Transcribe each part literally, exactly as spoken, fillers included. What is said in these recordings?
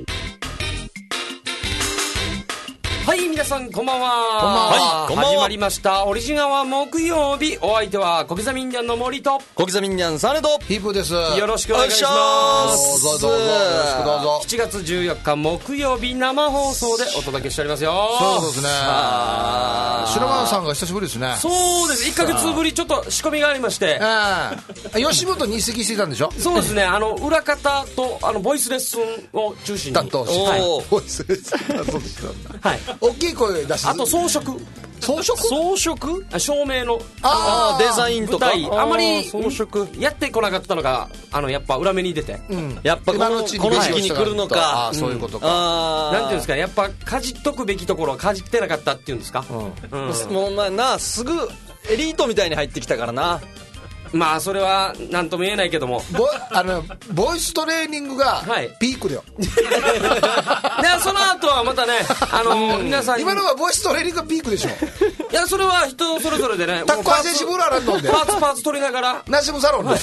はい、皆さんこんばんは。 こんばんは。 はい、こんばんは。始まりましたオリジナは木曜日。お相手は小刻みインディアンの森と小刻みインディアンサネとヒープです。 よろしくお願いします。 どうぞどうぞよろしくどうぞ。 しちがつじゅうよっか木曜日生放送でお届けしておりますよ。 そうですね。白間さんが久しぶりですね。 そうです。いっかげつぶりちょっと仕込みがありまして、 吉本に移籍してたんでしょ。 そうですね。あの裏方とあのボイスレッスンを中心に担当して、 はい、 ボイスレッスン担当してた。はい。大きい声出し。 あと装飾。 装飾装飾照明のあデザインとかあまり装飾やってこなかったのがあのやっぱ裏目に出て、 うん、やっぱこの、この時期に来るのか、 あそういうことか、 うん、なんていうんですか、やっぱかじっとくべきところはかじってなかったっていうんですか、うんうん、 もうまあなすぐエリートみたいに入ってきたからな。 まあそれは何とも言えないけども、 ボあのボイストレーニングがピークだよ、 はい、でその後はまたね、あの皆さん今のはボイストレーニングがピークでしょ。 いやそれは人それぞれでね、 タッコアセシブラーランドでパーツパーツ取りながらナシムサロンで、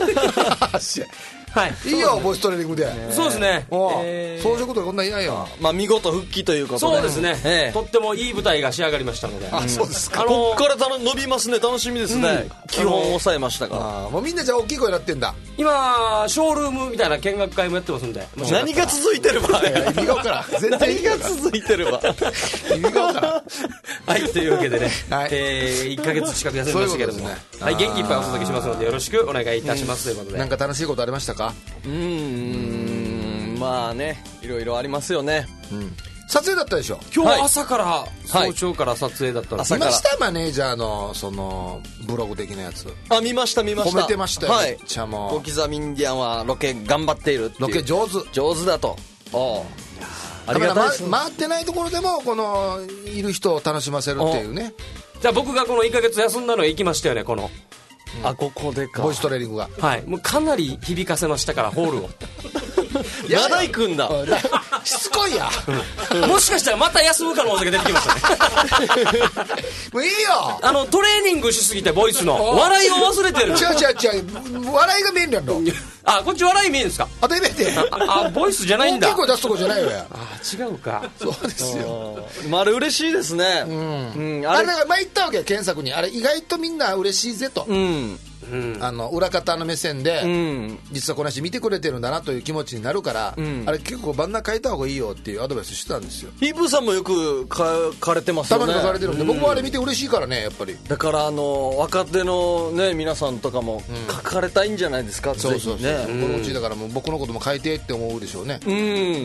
はい、 いいよボイストレーニングで。 そうですね。 えー、装飾とかこんなんいないよ。 まあ見事復帰ということで。 そうですね、えー、とってもいい舞台が仕上がりましたので。 あ、そうですか。 あのー、こっから伸びますね。楽しみですね、うん、基本を抑えましたから。 あもうみんなじゃあ大きい声になってんだ。 今ショールームみたいな見学会もやってますんで。 何が続いてれば意味が分からん。全然意味が続いてれば意味が分からん。 はい、というわけでね、はい、えー、いっかげつ近く休みましたけども、ね、はい、元気いっぱいお届けしますのでよろしくお願いいたします、うん、ということで。 なんか楽しいことありましたか？ うーん、まあね、いろいろありますよね、うん、 撮影だったでしょ今日朝から、はい、早朝から撮影だったんです。 見ましたマネージャーのそのブログ的なやつ。 あ、見ました見ました。 褒めてましたよ、はい、めっちゃもう小刻みインディアンはロケ頑張っているっていう、 ロケ上手上手だと。おありがたいです。回ってないところでもこのいる人を楽しませるっていうね。 じゃあ僕がこのいっかげつ休んだのへ行きましたよね、この、 うん、あ、ここでかボイストレーニングが、 はい、もうかなり響かせましたからホールをまだ行くんだしつこいや、 うん、もしかしたらまた休む可能性が出てきましたねもういいよ、 あのトレーニングしすぎてボイスの笑いを忘れてる。 違う違う違う、笑いが見えんのやろ。 あ、こっち笑い見えんですか。 当たり前で、 ああ、ボイスじゃないんだ。 大きい声出すとこじゃないよや。 あ、違うか。 そうですよ。 まあ、あれ嬉しいですね、 うんうん、あれ前言ったわけよ、検索に。あれ意外とみんな嬉しいぜと、うんうん、あの裏方の目線で、うん、実はこの人見てくれてるんだなという気持ちになるから、うん、あれ結構バンナー変えた方がいいよっていうアドバイスしてたんですよ。 ヒープーさんもよく書かれてますよね。 たまに書かれてるんで、うん、僕もあれ見て嬉しいからね、やっぱり。 だからあの若手の、ね、皆さんとかも書かれたいんじゃないですか、うん、 そうそうそう、 ね、 このうちだからもう僕のことも書いてって思うでしょうね。うん、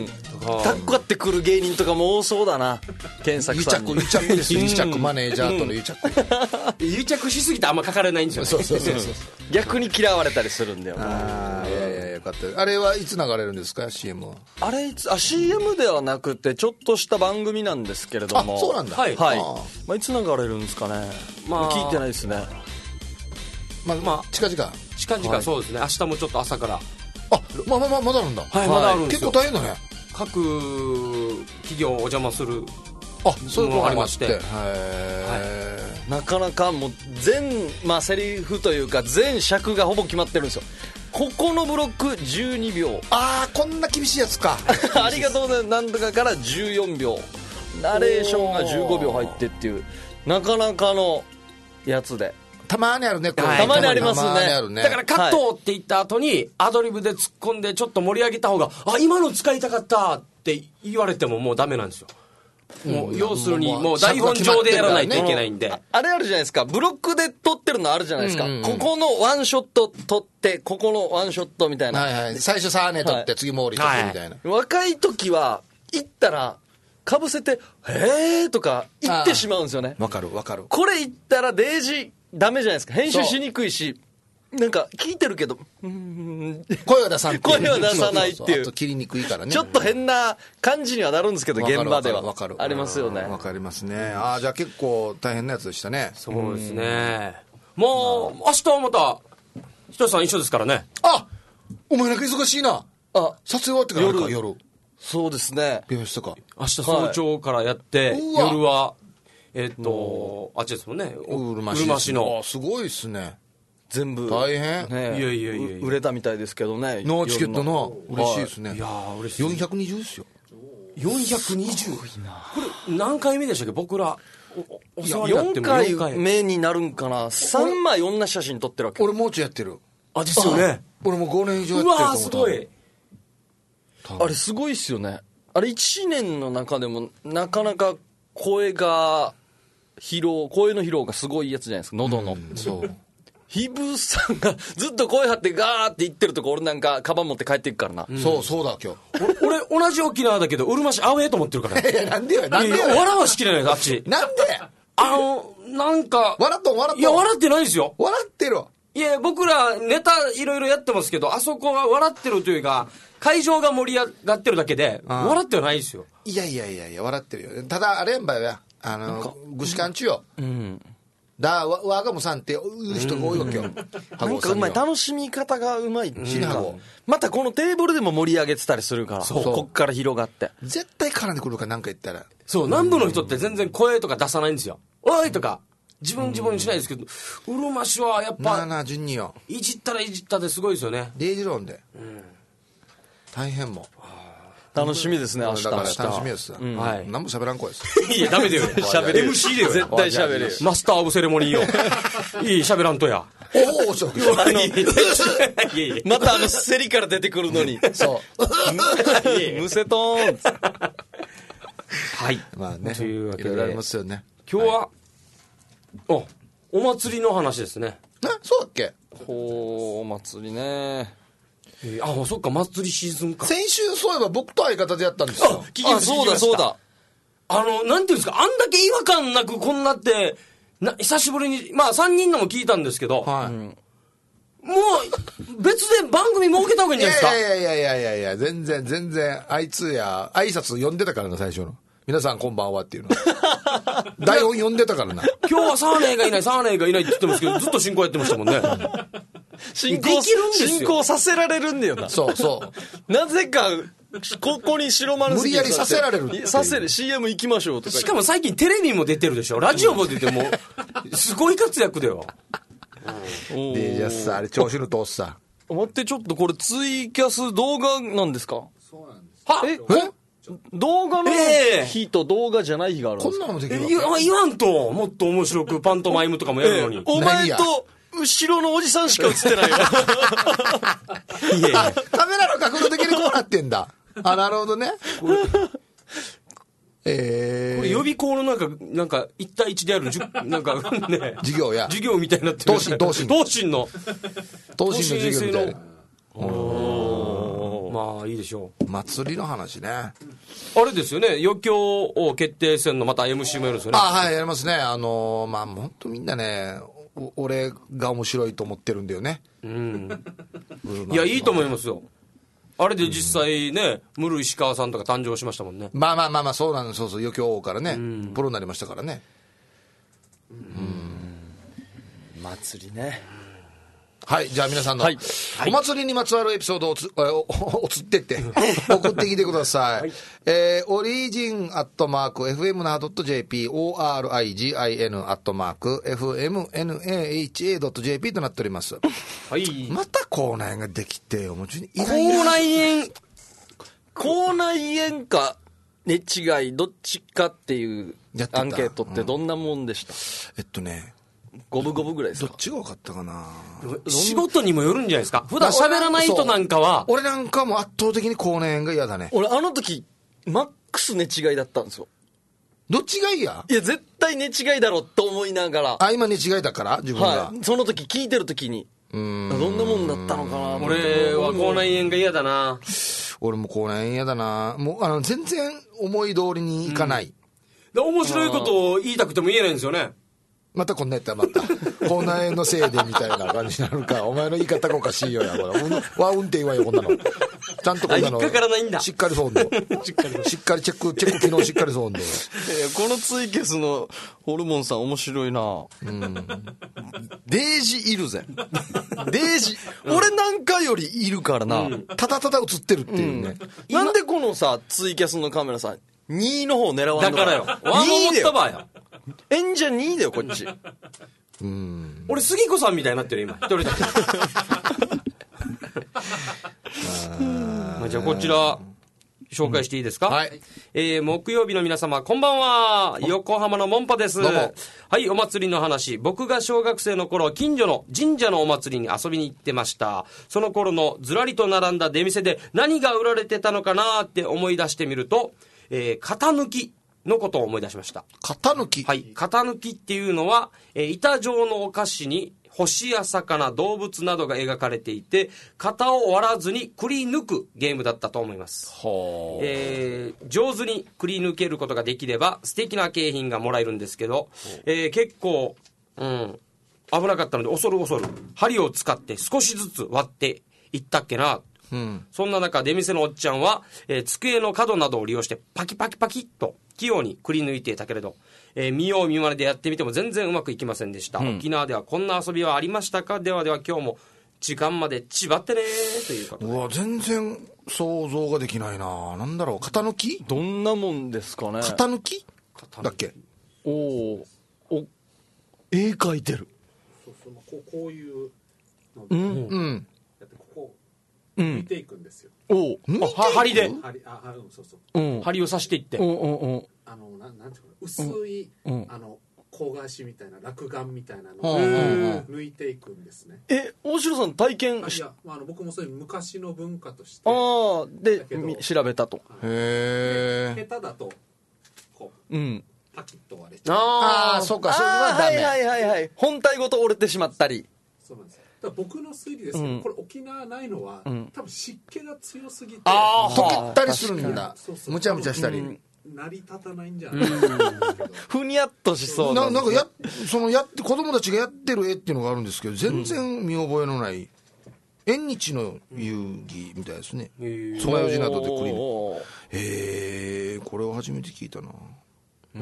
たっこってくる芸人とかも多そうだな、検索さんに。 癒着、癒着ですよ、癒着、マネージャーとの癒着、 癒着しすぎてあんま書かれないんですよね。 そうそうそうそう逆に嫌われたりするんだよな。 あ、いやいやよかった。あれはいつ流れるんですか シーエム は。 あれいつ、あ シーエム ではなくてちょっとした番組なんですけれども。 あ、そうなんだ。 はい、はい、まあ、いつ流れるんですかね、まあ、聞いてないですね。 まあ、まあ、近々 近々、はい、そうですね。明日もちょっと朝から。 あ、まあまあまあまだあるんだ。 はい、まだあるんですよ。 結構大変だね。 各企業をお邪魔する、 あ、そういうのがありまして、 はいはい、なかなかもう全、まあ、セリフというか全尺がほぼ決まってるんですよ。ここのブロックじゅうにびょう、 ああ、こんな厳しいやつかありがとうございます。なんとかからじゅうよんびょう、ナレーションがじゅうごびょう入ってっていう、なかなかのやつで。 たまにあるね、 はい、たまにありますね。 ね、だからカットって言った後にアドリブで突っ込んでちょっと盛り上げた方が、あ、今の使いたかったって言われてももうダメなんですよ。もう要するにもう台本上でやらないといけないんで、 あ, あれあるじゃないですか、ブロックで撮ってるのあるじゃないですか、うんうん、ここのワンショット撮ってここのワンショットみたいな、 はいはい、最初サーネ撮って、はい、次モーリ撮ってみたいな、 はい、若い時は行ったらかぶせてへーとか言ってしまうんですよね。 わかるわかる。 これ言ったらデージダメじゃないですか、編集しにくいし、なんか聞いてるけどうーん声を出さん声を出さないっていう、そうそうそう、 あと切りにくいからね、 ちょっと変な感じにはなるんですけど、現場ではわかるありますよね。 わかりますね。ああ、じゃあ結構大変なやつでしたね。 そうですね。もう明日はまたひとりさん一緒ですからね。 あ、お前なんか忙しいな。あ、撮影終わってからか、夜。 そうですね、 美容室とか明日早朝からやって、はい、夜はえっとあっちですもんね、 うるま市の。あ、すごいですね。 全部大変、 ね、 いやいやいやいや売れたみたいですけどね。 ノーチケットの嬉しいですね。 いやー嬉しい。 よんひゃくにじゅうですよ。 よんひゃくにじゅう。これ何回目でしたっけ僕ら。おお世話になってもよんかいめになるんかな。さんまい女写真撮ってるわけ。 俺もうちょいやってる。 あ、ですよね。 俺もごねん以上やうってると思う。 わーすごい。 あれすごいっすよね。あれいちねんの中でもなかなか声が疲労、声の疲労がすごいやつじゃないですか、喉の。 そう。 ヒブさんがずっと声張ってガーって言ってるとこ俺なんかカバン持って帰っていくからな。 うん、そうそうだ今日。 俺同じ沖縄だけどうるま市アウェーと思ってるから。 いやなんでよなんでよ。 笑わしきれないあっち。 なんで。 あのなんか笑っとん笑っとん。 いや笑ってないですよ。 笑ってる。 いや僕らネタいろいろやってますけどあそこは笑ってるというか会場が盛り上がってるだけで笑ってはないですよ。 いやいやいやいや笑ってるよ。ただあれんばよやあの具志堅中よ。うん。だわわがもさんって言う人が多いわけよ。 なんかうまい楽しみ方がうまい。 死にはご。 またこのテーブルでも盛り上げてたりするから。そうこっから広がって。 絶対絡んでくるからなんか言ったら。 そう南部の人って全然声とか出さないんですよ。おいとか。自分自分にしないですけど、うるま市はやっぱなあなあ順によいじったらいじったですごいですよね。 礼二論で、うん、大変も楽しみですね明日。だから楽しみです、うん、はい。何も喋らん声です。 いやダメだよ喋れ エムシー だよ絶対喋れる。 マスターオブセレモニーよいい喋らんとや。 おおそうあのまたあの競りから出てくるのにそうむせとーんはいまあねというわけでいろいろありますよね。 今日は、はいお, お祭りの話ですね。 えそうだっけ。 ほうお祭りね。 えー、あそっか祭りシーズンか。 先週そういえば僕と相方でやったんですよ。 あそうだそうだ。 あのなんていうんですかあんだけ違和感なくこんなってな久しぶりにまあさんにんのも聞いたんですけど、はい、うん、もう別で番組設けた方がいいんじゃないですか。 いやいやいやいやいや全然全然あいつや挨拶呼んでたからな最初の。皆さんこんばんはっていうの台本読んでたからな。 今日はサーネーがいないサーネーがいないって言ってますけどずっと進行やってましたもんね。 進行できるんですよ。進行させられるんだよな。 そうそうなぜかここに白丸無理やりさせられるさせる シーエム 行きましょうとか。 しかも最近テレビも出てるでしょラジオも出てもすごい活躍だよ。 でじゃあさあれ調子の通すさ待ってちょっとこれツイキャス動画なんですか。 そうなんです。 はええ動画の日と動画じゃない日があるんですか。 こんなのもできるわけ。言わんともっと面白くパントマイムとかもやるのに、 ええ、お前と後ろのおじさんしか映ってないよいやいやカメラの角度的にこうなってんだ。あなるほどね。これえー、 これ予備校のなんかなんかいち対いちであるじゅなんかね授業や授業みたいになってる。 東進東進東進の東進の授業みたいな。 まあいいでしょう。 祭りの話ね。 あれですよね余興を決定戦のまた エムシー もやるんですよね。 あはいやりますね。あのー、まあ本当みんなね俺が面白いと思ってるんだよね。うんいやいいと思いますよ。あれで実際ね室石川さんとか誕生しましたもんね。 まあまあまあまあそうなんです。そうそう余興王からねプロになりましたからね。うん祭りね。 はいじゃあ皆さんの、はい、 お祭りにまつわるエピソードをつおおつってって送ってきてください、はいえー、オリジンアットマーク エフエムナードットジェーピー オーアールアイジン アットマーク エフエムエヌエーエイチエードットジェーピー となっております。 はいまた口内炎ができておもちに口内炎口内炎か寝違いどっちかっていうアンケートってどんなもんでした、うん、 えっとね五分五分ぐらいですか。 どっちが多かったかな。 仕事にもよるんじゃないですか。普段喋らない人なんかは俺なんかも圧倒的に口内炎が嫌だね。 俺あの時マックス寝違いだったんですよ。 どっちが嫌。 いや絶対寝違いだろうと思いながら。 あ今寝違いだから自分が、 はい、その時聞いてる時にうーんどんなもんだったのかな。 俺は口内炎が嫌だな。 俺も口内炎嫌だな。もうあの全然思い通りにいかない、うん、 で面白いことを言いたくても言えないんですよね。 またこんなやったらまた口内炎のせいでみたいな感じになるからお前の言い方がおかしいよやこれワウンって言わんよこんなのちゃんとこんなの引っかからないんだ。 しっかりそうんのしっかりしっかりチェックチェック機能しっかりそうんで、えー、このツイキャスのホルモンさん面白いな。うんデージいるぜデージ、うん、俺なんかよりいるからな、うん、 ただただ映ってるっていうね、 うん、なんでこのさツイキャスのカメラさにの方狙わんのか。 だからよワンを持った場合よ演者にだよこっちうん、 俺杉子さんみたいになってる今一人だけまあ、じゃあこちら紹介していいですか、うんはい、えー、木曜日の皆様こんばんは。横浜のモンパです。 どうも。 はい、お祭りの話。僕が小学生の頃近所の神社のお祭りに遊びに行ってました。その頃のずらりと並んだ出店で何が売られてたのかなって思い出してみると、えー、型抜きのことを思い出しました。 型抜き。 はい、型抜きっていうのは、えー、板状のお菓子に星や魚、動物などが描かれていて、型を割らずにくり抜くゲームだったと思います。はえー、上手にくり抜けることができれば素敵な景品がもらえるんですけど、えー、結構、うん、危なかったので恐る恐る針を使って少しずつ割っていったっけな。うん、そんな中出店のおっちゃんは、えー、机の角などを利用してパキパキパキっと器用にくり抜いていたけれど、えー、見よう見まねでやってみても全然うまくいきませんでした、うん、沖縄ではこんな遊びはありましたか。ではでは今日も時間までちばってねということで。 うわ全然想像ができないな。なんだろう、型抜きどんなもんですかね。 型抜きだっけ。 おおお絵描いてる。 そうそう、こう、こういうので、うんうん、 やってここ抜いていくんですよ、 うん、おお針で針、ああ、そうそう、 うん、針を刺していって、 うんうんうん、あのななんていうか薄い、うん、あの焦がしみたいな落眼みたいなのを抜いていくんですね。 え、大城さん体験し。 いや、まあ、あの僕もそういう昔の文化として、 ああで調べたと。 へえ。下手だとこう、うん、 パキッと割れちゃう。 ああ、そうか、それはダメ。 はいはいはいはい。本体ごと折れてしまったり。 そうなんですよ。だから僕の推理ですけど、うん、これ沖縄ないのは、うん、多分湿気が強すぎて、 あ溶けたりするんだ。そうそう、むちゃむちゃしたり。うん成り立たないんじゃないですけど、 ふにゃっとしそうな、なんかやそのやって子供たちがやってる絵っていうのがあるんですけど、全然見覚えのない縁日の遊戯みたいですね。つまようじなどでくり抜く。へえ、これは初めて聞いたな。うん。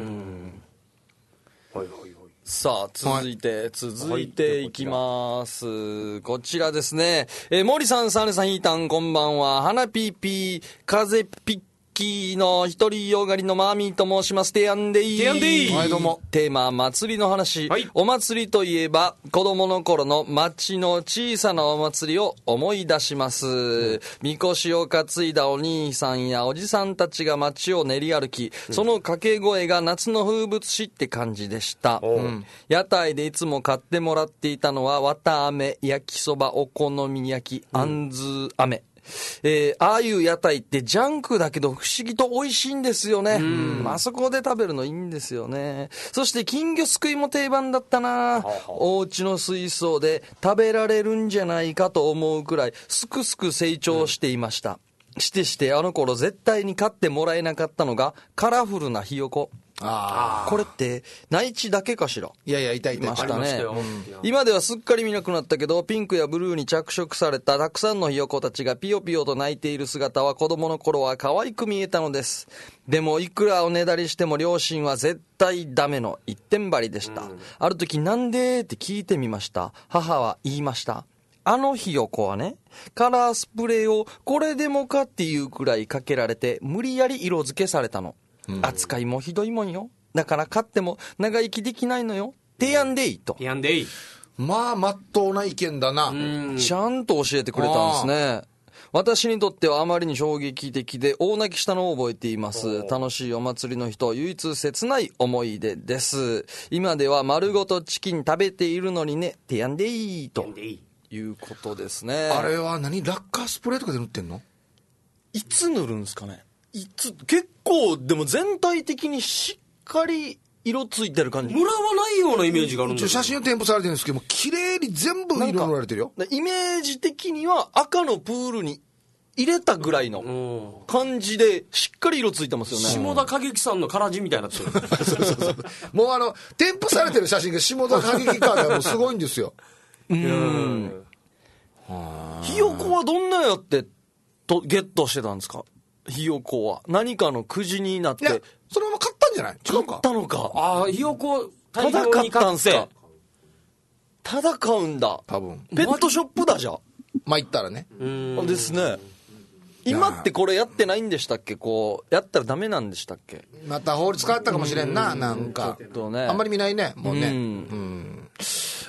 はいはいはい。さあ続いて、はい、続いていきます、はい、こちらですね、えー、森さん、サネさん、ヒータン、こんばんは。花ピーピー風ピッの一人よがりのマーミーと申します。てやんでいい。 てやんでいい。 はい、どうも。 テーマ、祭りの話、はい、お祭りといえば子供の頃の町の小さなお祭りを思い出します、うん、みこしを担いだお兄さんやおじさんたちが街を練り歩き、うん、その掛け声が夏の風物詩って感じでした、うん、屋台でいつも買ってもらっていたのは綿あめ、焼きそば、お好み焼き、あんずあめ、えー、ああいう屋台ってジャンクだけど不思議と美味しいんですよね。うん、あそこで食べるのいいんですよね。そして金魚すくいも定番だったな。お家の水槽で食べられるんじゃないかと思うくらいすくすく成長していました、うん、してしてあの頃絶対に買ってもらえなかったのがカラフルなひよこ。あこれって内地だけかしら。 いやいや、いたいたいましたね、うん、今ではすっかり見なくなったけど、ピンクやブルーに着色されたたくさんのひよこたちがピヨピヨと鳴いている姿は子供の頃は可愛く見えたのです。でもいくらおねだりしても両親は絶対ダメの一点張りでした、うん、ある時なんでって聞いてみました。母は言いました。あのひよこはね、カラースプレーをこれでもかっていうくらいかけられて無理やり色付けされたの。扱いもひどいもんよ。だから買っても長生きできないのよ。提案でいいと。 提案でいい。 まあまっとうな意見だな。 うんちゃんと教えてくれたんですね。私にとってはあまりに衝撃的で大泣きしたのを覚えています。楽しいお祭りの日と唯一切ない思い出です。今では丸ごとチキン食べているのにね。提案でいいということですね。 あれは何、ラッカースプレーとかで塗ってんの？ いつ塗るんですかね。いつ結構でも全体的にしっかり色ついてる感じ。 ムラはないようなイメージがあるんですよ。 写真を添付されてるんですけども、綺麗に全部色塗られてるよ。 イメージ的には赤のプールに入れたぐらいの感じでしっかり色ついてますよね。 下田景樹さんのカラジみたいになってるそうそうそうもうあの添付されてる写真が下田景樹感がもうすごいんですよ。 うんひよこはどんなやってとゲットしてたんですか。ひよこは何かのくじになって。いやそのまま買ったんじゃない。 違うか。買ったのか。 ああ、ひよこただ買ったんすか。ただ買うんだ多分。 ペットショップだじゃまあ言ったらね。 うんですね。今ってこれやってないんでしたっけ。こうやったらダメなんでしたっけ。 また法律変わったかもしれんな。なんかちょっとねあんまり見ないねもうね。うん、うん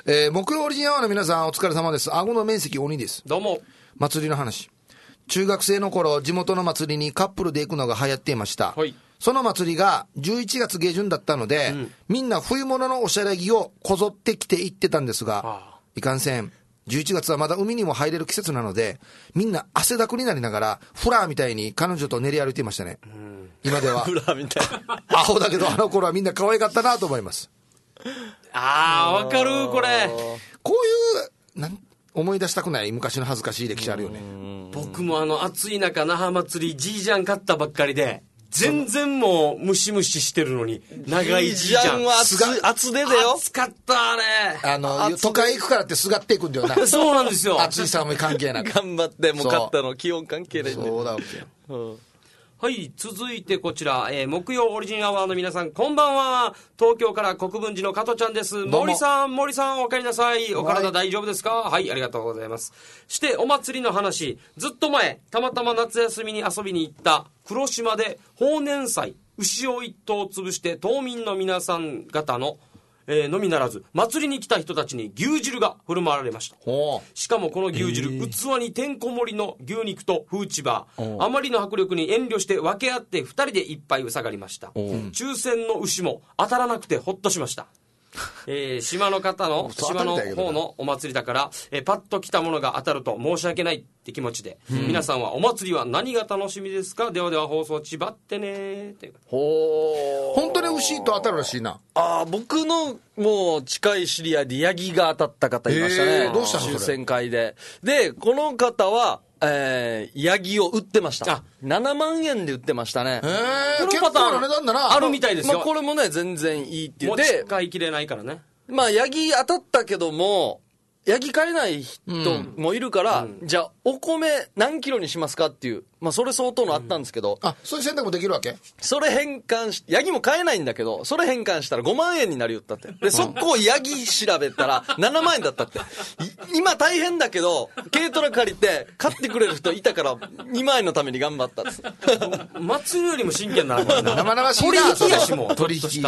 えー、木曜オリジンアワーの皆さんお疲れ様です。顎の面積鬼です。 どうも。 祭りの話。中学生の頃地元の祭りにカップルで行くのが流行っていました、はい、その祭りがじゅういちがつ下旬だったので、うん、みんな冬物のおしゃれ着をこぞって着て行ってたんですが、ああいかんせんじゅういちがつはまだ海にも入れる季節なのでみんな汗だくになりながらフラーみたいに彼女と練り歩いていましたね、うん、今ではフラーみたいなアホだけどあの頃はみんな可愛かったなと思います。 あーわかるこれ。 こういうなん思い出したくない昔の恥ずかしい歴史あるよね。 僕もあの暑い中那覇祭りジージャン買ったばっかりで全然もうムシムシしてるのに長いジージャンは厚手だよ。 暑かったあれ。 あの都会行くからってすがっていくんだよなそうなんですよ。 暑い寒い関係なく頑張ってもう買ったの気温関係ないんで。 そうだわけよ、 うんはい、続いてこちら、えー、木曜オリジンアワーの皆さん、こんばんは。東京から国分寺の加トちゃんです。森さん、森さん、お帰りなさい。お体大丈夫ですか？はい、ありがとうございます。して、お祭りの話、ずっと前、たまたま夏休みに遊びに行った黒島で、豊年祭、牛を一頭潰して、島民の皆さん方の、えー、のみならず祭りに来た人たちに牛汁が振る舞われました。しかもこの牛汁、えー、器にてんこ盛りの牛肉とフーチバー、あまりの迫力に遠慮して分け合ってふたりで一杯うさがりました。抽選の牛も当たらなくてほっとしました。えー、島の方の島の方のお祭りだから、えー、パッと来たものが当たると申し訳ないって気持ちで、うん、皆さんはお祭りは何が楽しみですか？ではでは放送ちばってねっていう。 ほー、本当に牛と当たるらしいな。 ああ、僕のもう近い知り合いでヤギが当たった方いましたね。 えー、どうしたの？ 抽選会で。でこの方はえー、ヤギを売ってました。あ、ななまんえんで売ってましたね。 へー、結構な値段だな。 あるみたいですよ。 まあ、これもね全然いいって言って、 て持ち買いきれないからね。 まあヤギ当たったけどもヤギ飼えない人もいるから、うん、じゃあお米何キロにしますかっていう、まあそれ相当のあったんですけど、 うん、あ、そういう選択もできるわけ？ それ返還し、ヤギも飼えないんだけど、それ返還したらごまんえんになりよったって。で、そこをヤギ調べたらななまんえんだったって。今大変だけど、軽トラ借りて買ってくれる人いたからにまんえんのために頑張ったっつ。 祭りよりも真剣なのな。 生々しいな。 取引やしも。 取引。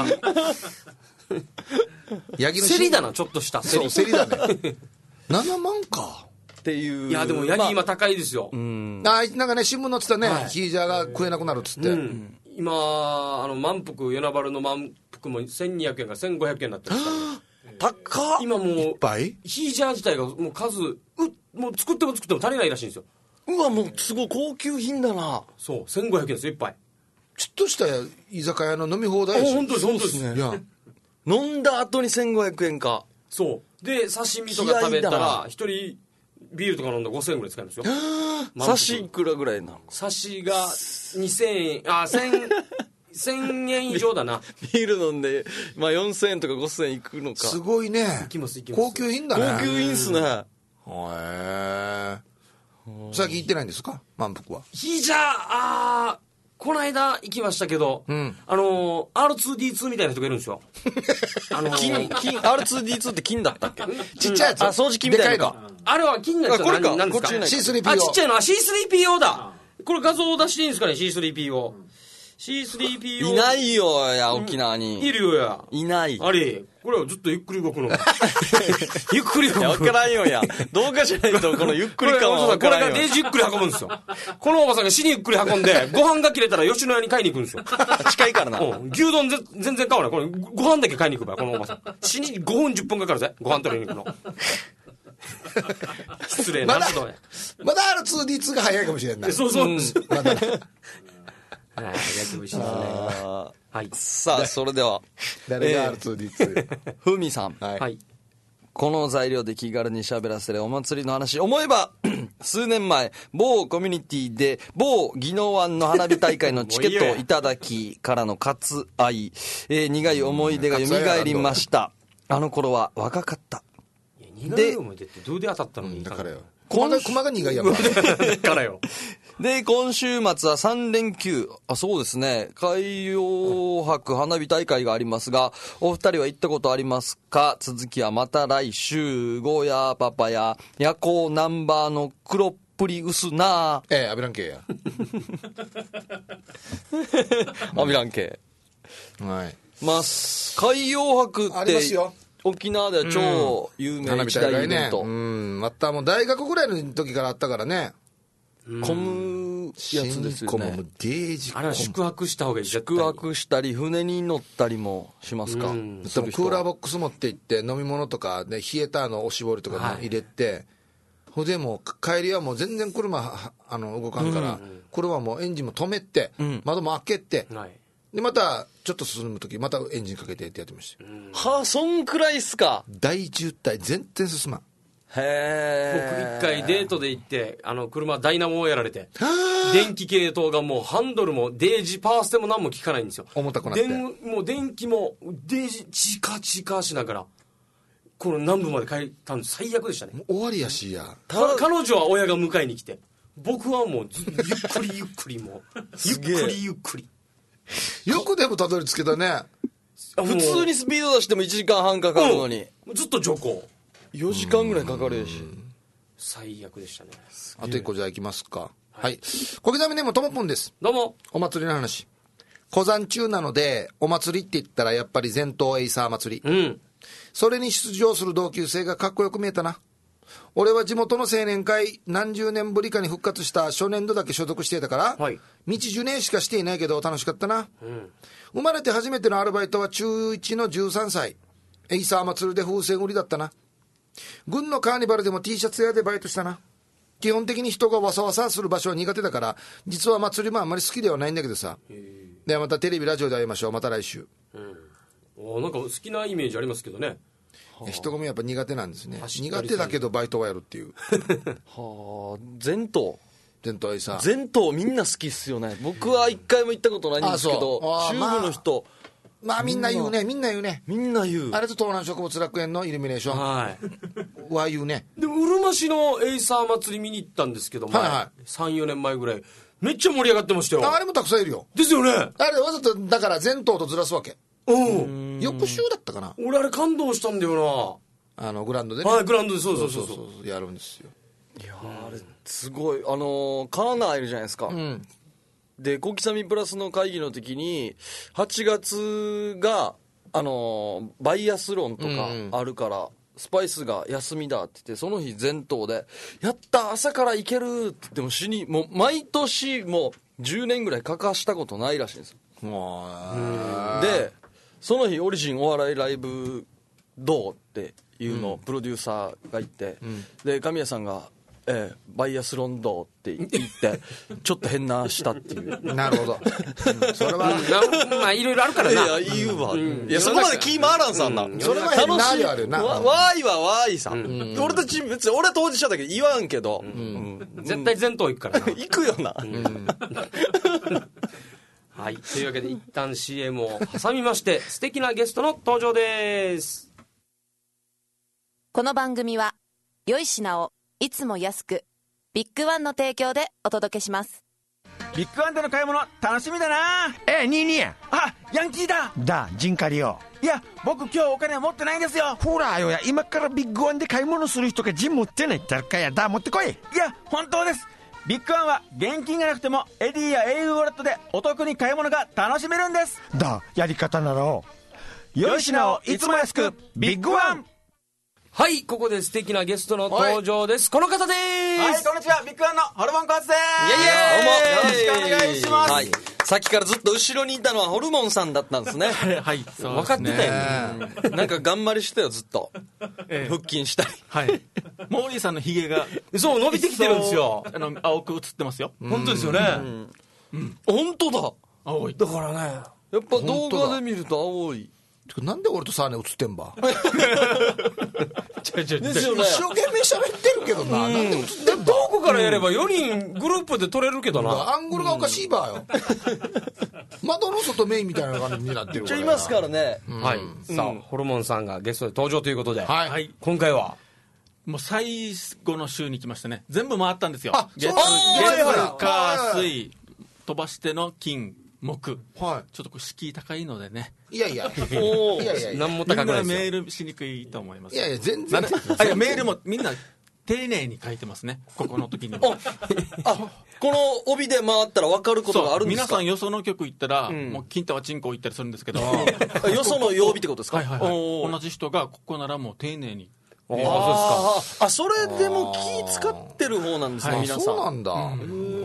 ヤギの競りだな、ちょっとした競り。そう、競りだね。ななまんかっていう。 いやでもヤギ今高いですよ。 まあ、うんあなんかね新聞載ってたね、はい、ヒージャーが食えなくなるっつって、うん、 今あの満腹与那原の満腹もせんにひゃくえんがせんごひゃくえんになってるんですから、ね、 高っ。 今もういっぱいヒージャー自体がもう数うもう作っても作っても足りないらしいんですよ。 うわもうすごい高級品だな。 そうせんごひゃくえんですよいっぱい。 ちょっとした居酒屋の飲み放題やし。 本当です本当ですね。いや飲んだ後にせんごひゃくえんか。 そうで刺身とか食べたら一人ビールとか飲んだらごせんえんぐらい使うんですよ。 刺しいくらぐらいなの？ 刺しがにせんえんあせんえん以上だな。 ビール飲んで、まあ、よんせんえんとかごせんえんいくのか。 すごいね。 いきますいきます。 高級品だね。 高級品っすね。へえ。最近行ってないんですか満腹は？ ひじゃあーこの間行きましたけど、うん、あのー、アールツーディーツー みたいな人がいるんですよ。あのー、 金金 アールツーディーツー って金だったっけ？ ちっちゃいやつ、 うん、あ掃除機みたいなのか。 あれは金のやつは何なんですか？ シースリーピーオー。 あちっちゃいのは シースリーピーオー だ。これ画像を出していいんですかね シースリーピーオー。シースリーピーオーいないよや沖縄に、 うん、いるよやいないあれこれはずっとゆっくり動くのゆっくり動くの分からんよやどうかしないとこのゆっくり感は分からんよ。 これがレジゆっくり運ぶんですよこのおばさんが死にゆっくり運んでご飯が切れたら吉野家に買いに行くんですよ近いからな、 うん、牛丼ぜ全然買わないこれご飯だけ買いに行くばこのおばさん死にごふんじゅっぷんかかるぜご飯取りに行くの失礼なことねまだ アールツーディーツー が早いかもしれない。 そうそう、うん、まだはい、 焼き美味しいですね。はい。 さあ、それでは。 誰が アールツーディーツー？ ふみさん。 はい。 この材料で気軽に喋らせるお祭りの話。思えば、数年前、某コミュニティで、某宜野湾の花火大会のチケットをいただきからの割愛、えー、苦い思い出が蘇りました。あの頃は若かった。 いや苦い思い出ってどうで当たったのに、 うん、だからよ。熊が、熊が苦いやん。だからよ。 で、今週末はさん連休。あ、そうですね。海洋博花火大会がありますが、お二人は行ったことありますか？続きはまた来週。ゴーヤーパパや夜行ナンバーの黒っぷり薄なー。ええ、アビラン系や。 アビラン系。 はい。 まあ、海洋博って。 ありますよ。 沖縄では超有名な一大イベント、 うん、またもう大学ぐらいの時からあったからね、 混むやつですよね。 デージあれは宿泊した方がいい。 宿泊したり船に乗ったりもしますか。でもクーラーボックス持って行って飲み物とか、ね、冷えたのおしぼりとか入れて、はい、ほでも帰りはもう全然車あの動かんから、うん、車もエンジンも止めて、うん、窓も開けて、はい、でまたちょっと進むときまたエンジンかけてってやってましたよ。 はあ、そんくらいっすか。 大渋滞全然進まん。 へ僕一回デートで行ってあの車ダイナモをやられて、電気系統がもうハンドルもデージパワーステも何も効かないんですよ。 重たくなって、 もう電気もデージチカチカしながらこの南部まで帰ったんです。最悪でしたね。 もう終わりやしや。 彼女は親が迎えに来て、僕はもうずゆっくりゆっくりもうゆっくりゆっくりよくでもたどり着けたね。 普通にスピード出してもいちじかんはんかかるのに、 うん、ずっと徐行よじかんぐらいかかるし、 最悪でしたね。 あといっこじゃあいきますか。はい、小刻みネームともぽんです。 どうも。 お祭りの話。小山中なのでお祭りって言ったらやっぱり全島エイサー祭り、うん、それに出場する同級生がかっこよく見えたな。俺は地元の青年会何十年ぶりかに復活した初年度だけ所属していたから、はい、道じゅうねんしかしていないけど楽しかったな、うん、生まれて初めてのアルバイトは中いちのじゅうさんさい、エイサー祭りで風船売りだったな。軍のカーニバルでも T シャツ屋でバイトしたな。基本的に人がわさわさする場所は苦手だから実は祭りもあんまり好きではないんだけどさ。ではまたテレビラジオで会いましょう。また来週、うん、 おなんか好きなイメージありますけどね。 人混みやっぱ苦手なんですね。苦手だけどバイトはやるっていうはあ、全島全島エイサー全島みんな好きっすよね。僕は一回も行ったことないんですけど、中部の人、 まあ、まあみんな言うねみんな言うねみんな言う。 あれと東南植物楽園のイルミネーション、はい、は言うね。 でうるま市のエイサー祭り見に行ったんですけど、はいはい、さんよねんまえぐらいめっちゃ盛り上がってましたよ。 あ, あれもたくさんいるよ。 ですよね。あれわざとだから全島とずらすわけ。うん翌週だったかな。 俺あれ感動したんだよな、あのグラウンドでね。 はい、グラウンドでそうそうそうそうそうやるんですよ。 いやあれすごい。あのー、カーナーいるじゃないですか、うん、で小刻みプラスの会議の時にはちがつがあのー、バイアスロンとかあるから、うんうん、スパイスが休みだって言ってその日全島でやった朝から行けるって言っても死にもう毎年もうじゅうねんぐらい欠かしたことないらしいんですよ。でその日オリジンお笑いライブどうっていうのをプロデューサーが言って、うん、で神谷さんがええ、バイアスロンドって言ってちょっと変なしたっていうなるほど、うん、それはまあいろいろあるからな。 いや言うわ、うん、いやそこまで気回らんさんな、うん、 それは変なあるあるな。 わーいはわーいさ、うん、俺たち別に俺当事者だけど言わんけど、うんうん、絶対全島行くからな行くよな、うんはい、というわけで一旦 シーエム を挟みまして素敵なゲストの登場です。 この番組は良い品をいつも安くビッグワンの提供でお届けします。 ビッグワンでの買い物楽しみだな。 ええ、ニーニーや。 あ、ヤンキーだ。 だ、ジンカリよ。 いや、僕今日お金持ってないんですよ。 ほらよや、今からビッグワンで買い物する人がジン持ってないってあるかや。だ、持ってこい。 いや、本当です。ビッグワンは現金がなくてもエディや エーユー ウォレットでお得に買い物が楽しめるんです。 だ、やり方なら良い品をいつも安くビッグワン。 はい、ここで素敵なゲストの登場です。この方です。 はい、こんにちは。ビッグワンのホルモンコーツです。 イエイイエイ。 どうもよろしくお願いします。はい、 さっきからずっと後ろにいたのはホルモンさんだったんですね。 はい、そう分かってたよね。 なんか頑張りしてよずっと、ええ、腹筋したり。 はい。モーリーさんのヒゲがそう伸びてきてるんですよ。 あの青く映ってますよ。 本当ですよね。 うんうん、本当だ。 青い。 だからね。 やっぱ動画で見ると青い。 なんで俺とサーネ映ってんばちょちょですよね。一生懸命喋ってるけどな、うん、なんで映ってんば。 遠くからやればよにんグループで撮れるけどな、うん、 アングルがおかしいばよ、うん、窓の外メインみたいな感じになってるからいますからね、 うん、はい、うん、さあホルモンさんがゲストで登場ということで、 はいはい、 今回はもう最後の週に来ましたね。全部回ったんですよ。 あ、 月月火水飛ばしての金木、はい、ちょっとこう敷居高いのでね。 いやいやおいやいや何も高くないですよ。 みんなメールしにくいと思います。 いやいや全然あいやメールもみんな丁寧に書いてますね、ここの時には。 あ、この帯で回ったら分かることがあるんですか？ 皆さんよその曲行ったら、 うん、 もう金太はチンコ行ったりするんですけど、 よその曜日ってことですか？ はいはいはい、同じ人がここならもう丁寧に。 ああ、あ、それでも気使ってる方なんですね、皆さん。 そうなんだ。うん、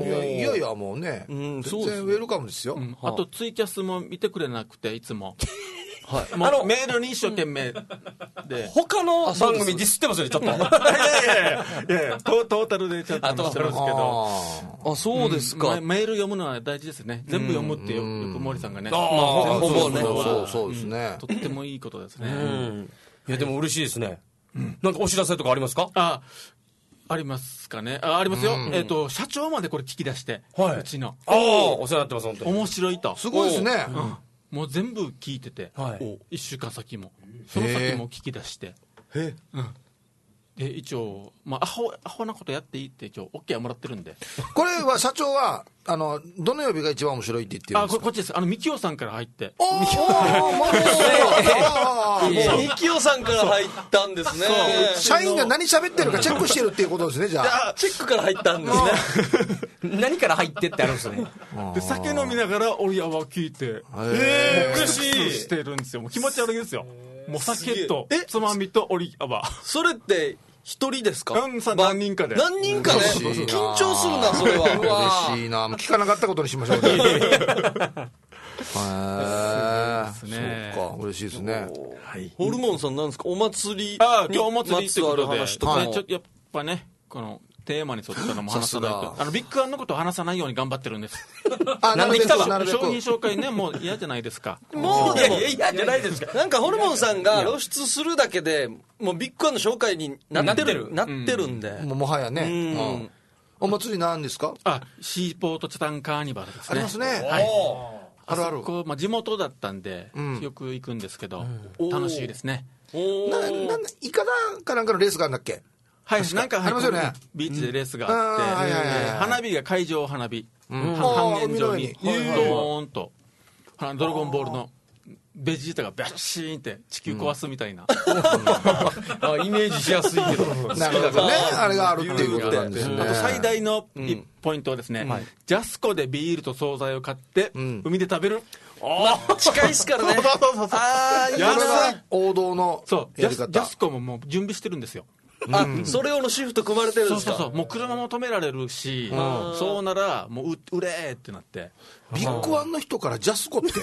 いやいやいや、もうね、うん、全然ウェルカムですよ。 うん、あとツイキャスも見てくれなくて、いつも。はい、あのメールに一生懸命で他の番組ディスってますよね、ちょっと。いやいやいやいや、トータルでちゃんと話してますけど。 あ、そうですか、 うん、メール読むのは大事ですね。全部読むってよ、よく森さんがね。 ああ、ほぼね。 そうそうですね、 うん。とってもいいことですね。うん、 いや、でも嬉しいですね。うん、なんかお知らせとかありますか？ あ、ありますかね。あ、ありますよ。うん、えっ、ー、と、社長までこれ聞き出して、はい、うちの。 ああ、お世話になってます、本当に。 面白いと。 すごいですね。 うん、もう全部聞いてて、はい、いっしゅうかん先もその先も聞き出して、へ、うん、で一応、まあ、アホ、アホなことやっていいって一応 OK はもらってるんで。 これは社長はあのどの曜日が一番面白いって言ってるんですか？ あ、こ, こっちです。あのミキオさんから入って。 おー、 ミキオさんから入ったんですね。 社員が何喋ってるかチェックしてるっていうことですね。じゃあチェックから入ったんですね。何から入ってってあるんですね。 で酒飲みながらオリアは聞いて、 えー、 嬉しいしてるんですよ。もう気持ち悪いですよ。もう酒とつまみとオリアは。 それって一人ですか？ うん、さ何人かで。 何人かね。緊張するな、それは。 嬉しいな。聞かなかったことにしましょうね。へえ、そうか、嬉しいですね。 ホルモンさんなんですか？お祭りああ、今日お祭りってことで、 話とか、 ね、ちょっとやっぱね、このテーマに沿ったのも話さないと。あのビッグワンのことを話さないように頑張ってるんです。 あ、 なんで来たら商品紹介ね、もう嫌じゃないですか。 もうでも嫌じゃないですか。 なんかホルモンさんが露出するだけでもうビッグワンの紹介になってるなってるんで、 もうもはやね。うん、お祭りなんですか？ あ、シーポートチャタンカーニバルですね。 ありますね。 はい。 あるある。 こう、まあ、地元だったんで、うん、よく行くんですけど、うん、楽しいですね。 な、な、イカダかなんかのレースがあるんだっけ？ はい、なんかありますよね。 ビーチでレースがあって、花火が海上花火、半円状にドーンと、ドラゴンボールのベジータがバシーンって地球壊すみたいな、 イメージしやすいけど、 なるほどね、あれがあるっていうことなんですね。 あと最大のポイントはですね、ジャスコでビールと惣菜を買って海で食べる。 近いっすからね。 ああ、いや、王道のやり方。ジャスコももう準備してるんですよ。 あ、うん、それ用のシフト組まれてるんですか？ そうそうそう、もう車も止められるし、うん、そうならもう売れーってなって。 ビッグワンの人からジャスコって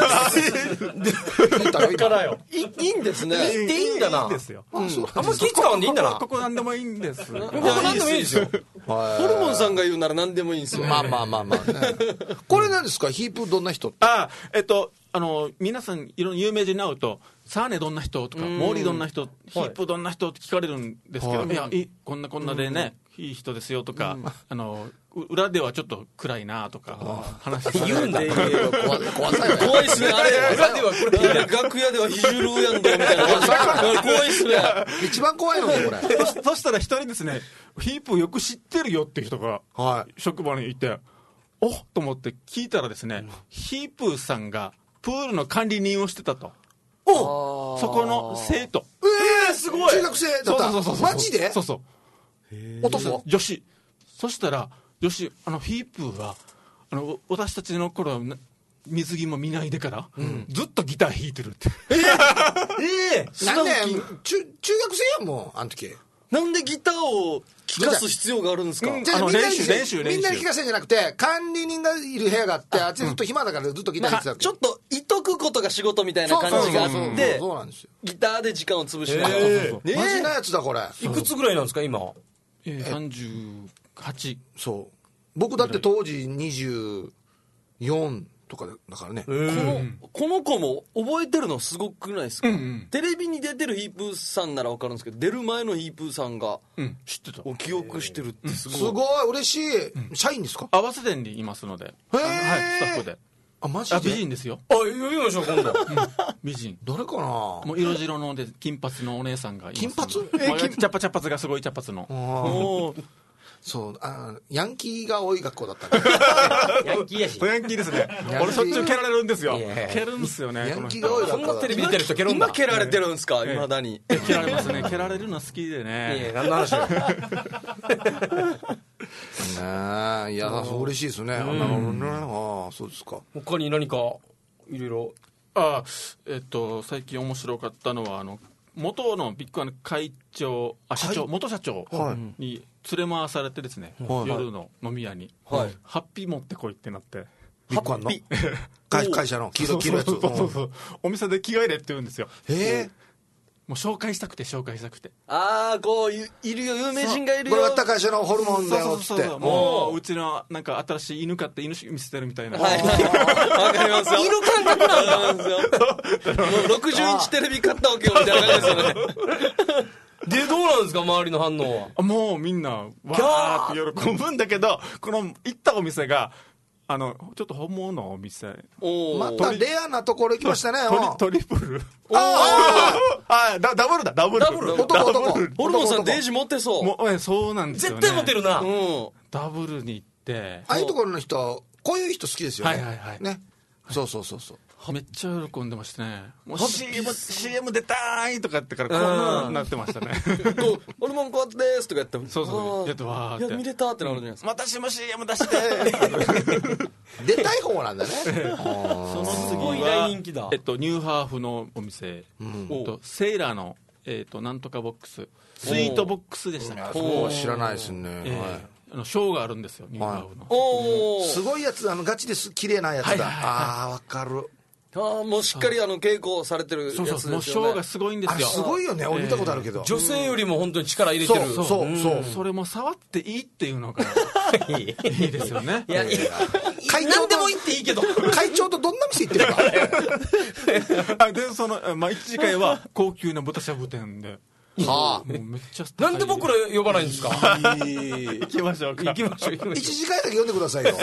だからよ、 いいんですね。 言っていいんだな。 いいんですよ。 あんま気使わんでいいんだな。 ここなんでもいいんです。ここなんでもいいですよ。 ホルモンさんが言うなら何でもいいんですよ。 まあまあまあまあ、ね、これなんですか？ヒープどんな人？ あ、えっとあの皆さんいろんな有名人に会うと、サーネどんな人とか、モーリーどんな人、ヒップどんな人って聞かれるんですけど、はい、いやいこんなこんなでね、いい人ですよとか、うん、あの裏ではちょっと暗いなとか話して言うんだ。 怖い怖いですね。あれ裏ではこれ楽屋ではヒジュルやんだみたいな怖いっすね。 一番怖いのねこれ。 そ, そしたら一人ですね、ヒープよく知ってるよっていう人が、はい、職場にいて、おっと思って聞いたらですね、うん、ヒープさんがプールの管理人をしてたと。おそこの生徒。 えー、すごい。中学生だった。そうそうそうそう。マジで？ そうそう。 男？ 女子。そしたら女子、あのヒープはあの私たちの頃は水着も見ないでから、うん、ずっとギター弾いてるって。えー、 えー、なんで中中学生やんもうあの時。 なんでギターを聴かす必要があるんですか？ じゃあみんなに練習練習練習みんなに聴かせるんじゃなくて、管理人がいる部屋があって、あっちずっと暇だからずっとギター弾いてたわけ。 ちょっといとくことが仕事みたいな感じがあって、ギターで時間を潰しながら。 マジなやつだこれ。 いくつぐらいなんですか今？ えー、さんじゅうはち。 そう。僕だって当時にじゅうよんとかだからね。 このこの子も覚えてるのすごくないですか？うんうん、テレビに出てるヒープーさんなら分かるんですけど、出る前のヒープーさんが、うん、知ってた。記憶してるってすごい。 すごい嬉しい。うん、社員ですか？ 合わせ店にいますので。へー、はい、スタッフで。 あ、マジで？ あ、美人ですよ。 あ、言いましょう今度。うん、 美人。 誰かな？ もう色白ので金髪のお姉さんがいます。 金髪？ えー、金茶髪茶髪がすごい茶髪の。 そうあヤンキーが多い学校だったねヤンキーやしヤンキーですね。俺しょっちゅう蹴られるんですよ。蹴るんですよね。 ヤンキーが多い学校だった。 そんなテレビ見てる人蹴るんだ。 今蹴られてるんですか、いまだに。 蹴られますね。蹴られるの好きでね。 いや何の話よ。 ねえ、いや嬉しいですね。あなるほどね。ああそうですか。 他に何かいろいろ。 あえっと最近面白かったのはあの元のビッグワンの会長あ社長、はい、元社長に連れ回されてですね、はい、夜の飲み屋に、はい、ハッピー持ってこいってなって、 ビッグワンの会, 会社の黄色いやつ、 そうそうそうそう、お店で着替えれって言うんですよ。 へえ。 もう紹介したくて紹介したくて、 ああこう い, いるよ有名人がいるよ、 これは会社のホルモンだよっつって、 もううちのなんか新しい犬飼って犬見せてるみたいな、はい、 わかりますよ、 犬感覚なんだもうろくじゅうインチテレビ買ったわけよみたいな感じですよねでどうなんですか周りの反応は。 もうみんなわーって喜ぶんだけど、この行ったお店があのちょっと本物のお店、 おまたレアなところ行きましたね。 トリプル、ああダブルだ、ダブル、 ダブル、 男男、 ホルモンさんデージ持ってそう。 もえそうなんですよね、 絶対持ってるな、 うん、 ダブルに行って、 ああいうところの人こういう人好きですよね。 はいはいはい、 ね、そうそうそうそう、 めっちゃ喜んでましたね。もう シーエム, シーエム 出たーいとかってからこんななってましたね。 こうホルモンこうやってですとかやっても、 そうそうやってわーって、 いや見れたってなるじゃないですか。 私も シーエム 出して出たい方なんだね。 その次は人気だ、えっと、ニューハーフのお店、うん、えっと、セイラーの、えっと、なんとかボックス、スイートボックスでしたね。 そう知らないですね、 えー、はい、あのショーがあるんですよ、ニューハーフの、 おすごいやつ、あのガチです綺麗なやつだ、はいはいはい、ああ分かる。 あもうしっかりあの稽古されてるやつですよね。 そうそう、もうショーがすごいんですよ。 すごいよね、俺見たことあるけど、 えー、女性よりも本当に力入れてる。 そうそうそう、うん、 それも触っていいっていうのがいいですよね。 いやいや、会長でも言っていいけど会長とどんな店行ってるかあでその、まあ、一次会は高級な豚しゃぶ店で、 はあ、 もうめっちゃなんで僕ら呼ばないんですか。 行きましょうか、 行きましょう。 一次会だけ呼んでくださいよ。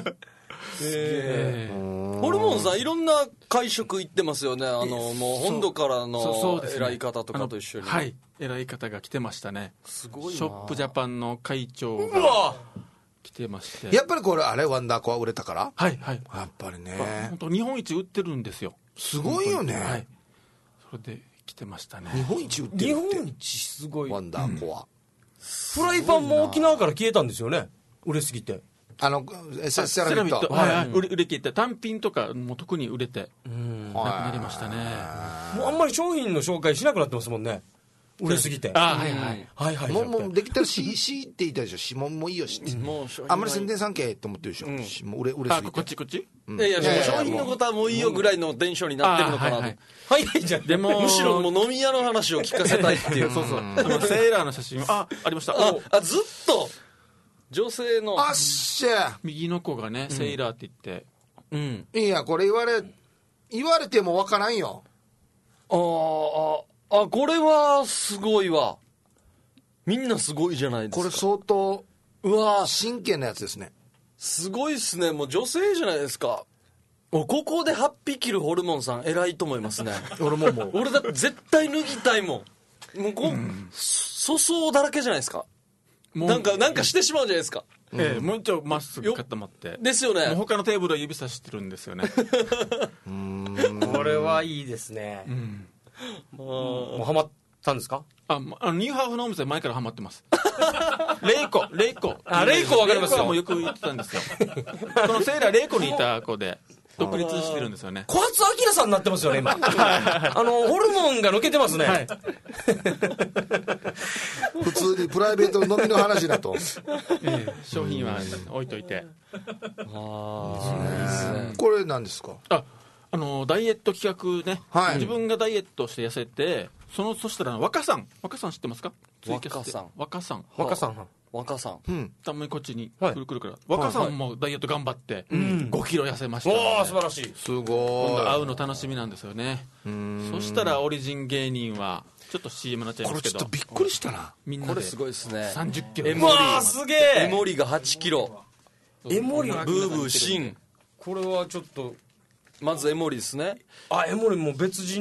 えー、ホルモンさんいろんな会食行ってますよね。あのもう本土からの偉い方とかと一緒に、 はい、偉い方が来てましたね。 すごいな。 ショップジャパンの会長が来てまして、 やっぱりこれあれワンダーコア売れたから、 はいはい、 やっぱりね、 本当日本一売ってるんですよ。 すごいよね、 はい、それで来てましたね。 日本一売ってるって、 日本一すごい。 ワンダーコア、うん、 フライパンも沖縄から消えたんですよね、売れすぎて。 あのセセラミット、 はいはい、売れ売れ切って、単品とかも特に売れてなくなりましたね。 もうあんまり商品の紹介しなくなってますもんね、売れすぎて。 あはいはいはいはい、 もうもうできたら C, C って言いたいでしょ。指紋もいいよしって、うん、もうあんまり宣伝産経って思ってるでしょ、うん、もう売れ売れすぎて。 あこっちこっち、 うん、いやいや、いやいや商品のことはもういいよぐらいの伝承になってるのかなと。はいはいはい、じゃでもむしろもう飲み屋の話を聞かせたいっていうそうそう、あのセーラーの写真、あありました。 ああずっと女性のあっしゃ右の子がね、セイラーって言って、 うん、いやこれ言われ言われてもわからんよ。 あああこれはすごいわ。みんなすごいじゃないですか。 これ相当うわ真剣なやつですね。 すごいっすね。もう女性じゃないですか。ここではっぴきるホルモンさん偉いと思いますね。 俺ももう俺だって絶対脱ぎたいもん。もうこう、うん、粗相だらけじゃないですか。なんかなんかしてしまうじゃないですか。 ええ、もうちょいまっすぐ固まってですよね。 もう他のテーブルは指さしてるんですよね。 うーんこれはいいですね、うん、もうハマったんですか。 ああのニューハーフのお店前からハマってます。レイコレイコあレイコわかりますよ。 レイコはもうよく言ってたんですよ。このセーラーレイコにいた子で独立してるんですよね。 小松明さんになってますよね今。あのホルモンが抜けてますね、はい、 普通にプライベートの飲みの話だと、 ええ、商品は置いといて。 あこれ何ですか。 ああのダイエット企画ね、はい、自分がダイエットして痩せて、そのそしたら若さん若さん知ってますか。 若さん若さん若さん若さん、 うん、たまにこっちにくるくるくる、はい、若さんもダイエット頑張って、はい、ごキロ痩せました、ね、 おー素晴らしい。 すごい。今度会うの楽しみなんですよね。そしたらオリジン芸人はちょっと シーエム になっちゃいますけど、 これちょっとびっくりしたな。 みんなでこれすごいですね。 さんじゅっキロ。 うわーすげえ。 エモリがはちキロ。 エモリブーブーシン。 これはちょっとまずエモリですね。 あエモリも別人だ。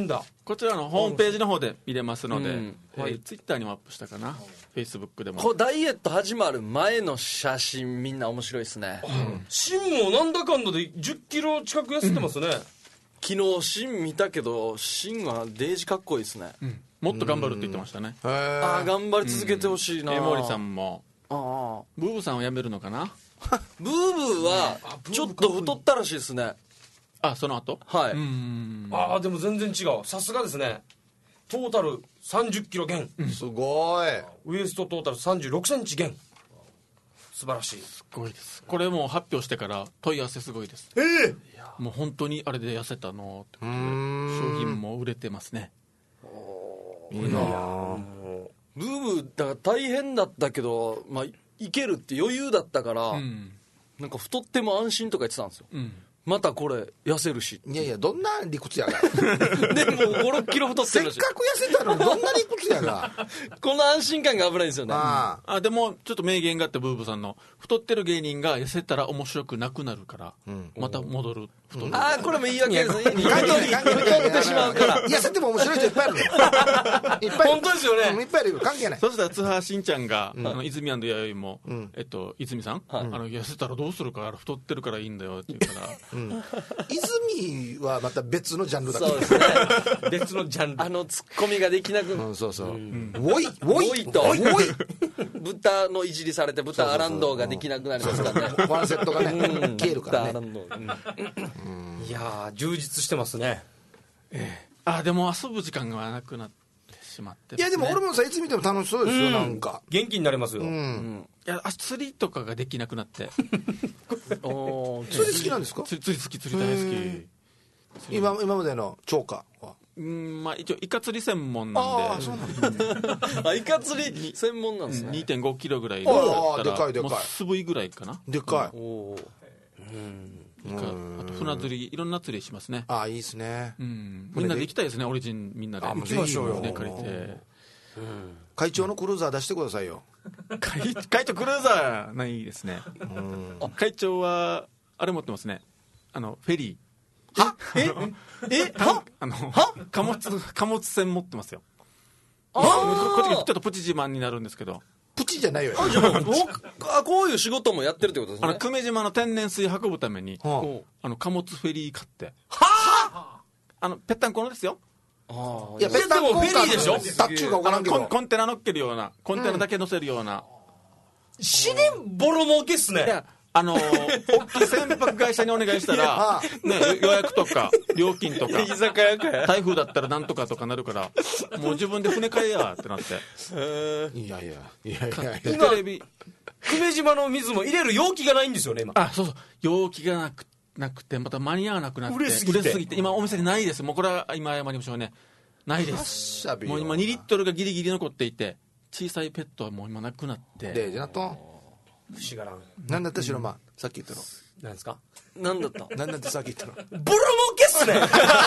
こちらのホームページの方で見れますので、 うんえーツイッターにもアップしたかな、フェイスブックでも。 こうダイエット始まる前の写真みんな面白いですね、 シンもなんだかんだでじゅっキロ近く痩せてますね、 昨日シン見たけどシンはデージかっこいいですね、 もっと頑張るって言ってましたね。 ああ頑張り続けてほしいな、 江森さんもああブーブさんを辞めるのかな。 ブーブーはちょっと太ったらしいですね。 あ、その後はい、 うーんああでも全然違う、さすがですね。トータルさんじゅっキロ減、 すごい。 ウエストトータルさんじゅうろくセンチ減、素晴らしい。 すごいです。これもう発表してから問い合わせすごいです。 ええもう本当にあれで痩せたのってことで商品も売れてますね。 いいな。 ブーブーだから大変だったけど、まあ、いけるって余裕だったから、 うんなんか太っても安心とか言ってたんですよ、 うんまたこれ痩せるしいやいや、どんな理屈やが。 でもごろっキロ太ってせっるしかく痩せたのにどんな理屈やが。 この安心感が危ないですよね。 ああ。 あでもちょっと名言があって、ブーブーさんの太ってる芸人が痩せたら面白くなくなるから、また戻る太る、 ああこれも言い訳ですね。 関係ない関係ない太ってしまうから痩せても面白い人いっぱいあるのよ。いっぱいいる。 本当ですよねうんいっぱいいるよ。関係ない。 そしたら津波しんちゃんが、あの泉弥生も、えっと、泉さん、 はいあの痩せたらどうするか、太ってるからいいんだよって言うから泉はまた別のジャンルだから。 そうですね。 別のジャンル。 あのツッコミができなく、 うん、そうそう。おい、おい、 おいとおい、おい。 豚のいじりされて豚アランドができなくなりますからね。 ワンセットがね、消えるからね。 豚アランド、うんいやー充実してますね。 あでも遊ぶ時間がなくなってしまってますね、 いや、でも俺もさ、いつ見ても楽しそうですよ、なんか。 元気になりますよ。 うん。 いや釣りとかができなくなっておー釣り好きなんですか？ 釣り釣り好き、釣り大好き。 今、今までの超過は。 うんまあ、一応イカ釣り専門なんああ、 でそうなんだ。 あイカ釣り専門なんですね。 にてんごキロぐらいああだったらでかいでかいもう素振りぐらいかな。 でかい。 おーイカあと船釣り、いろんな釣りしますね。 ああ、いいですね。 うんみんなで行きたいですね、オリジンみんなで。 あもうぜひ行きましょうよね借りて。 会長のクルーザー出してくださいよ。 会会長クルーザーないですね。あ会長はあれ持ってますね、あのフェリー。 はええはあの貨物貨物船持ってますよ。こっちがちょっとプチ自慢になるんですけど、 プチじゃないよ。 あこういう仕事もやってるってことですね。 あの久米島の天然水運ぶために、 はあの貨物フェリー買って、あのぺったんこのですよ。 あいや、ペッタンコでもフェリーでしょタッチューが分からんけど。 コンコンテナ乗っけるような、コンテナだけ乗せるような、 死でボロ儲けっすね。 いやあのー、大きい船舶会社にお願いしたら、ね、予約とか料金とか居酒屋かや。 台風だったらなんとかとかなるから、もう自分で船買えやってなって、 いやいや、いやいやいテや。 レビ、 久米島の水も入れる容器がないんですよね今。 あそうそう、容器がなくなくて、また間に合わなくなって、 売れすぎて今お店にないです。もうこれは今謝りましょうね、ないです。 しゃべよもう今にリットルがギリギリ残っていて、小さいペットはもう今なくなって、 で、じゃなと。 不思がらん。 なんだったしろ、まあ、さっき言ったの。 なんですか。 なんだったなんだってさっき言ったの。 ボロ儲けっすね。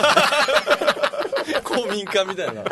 公民館みたいな。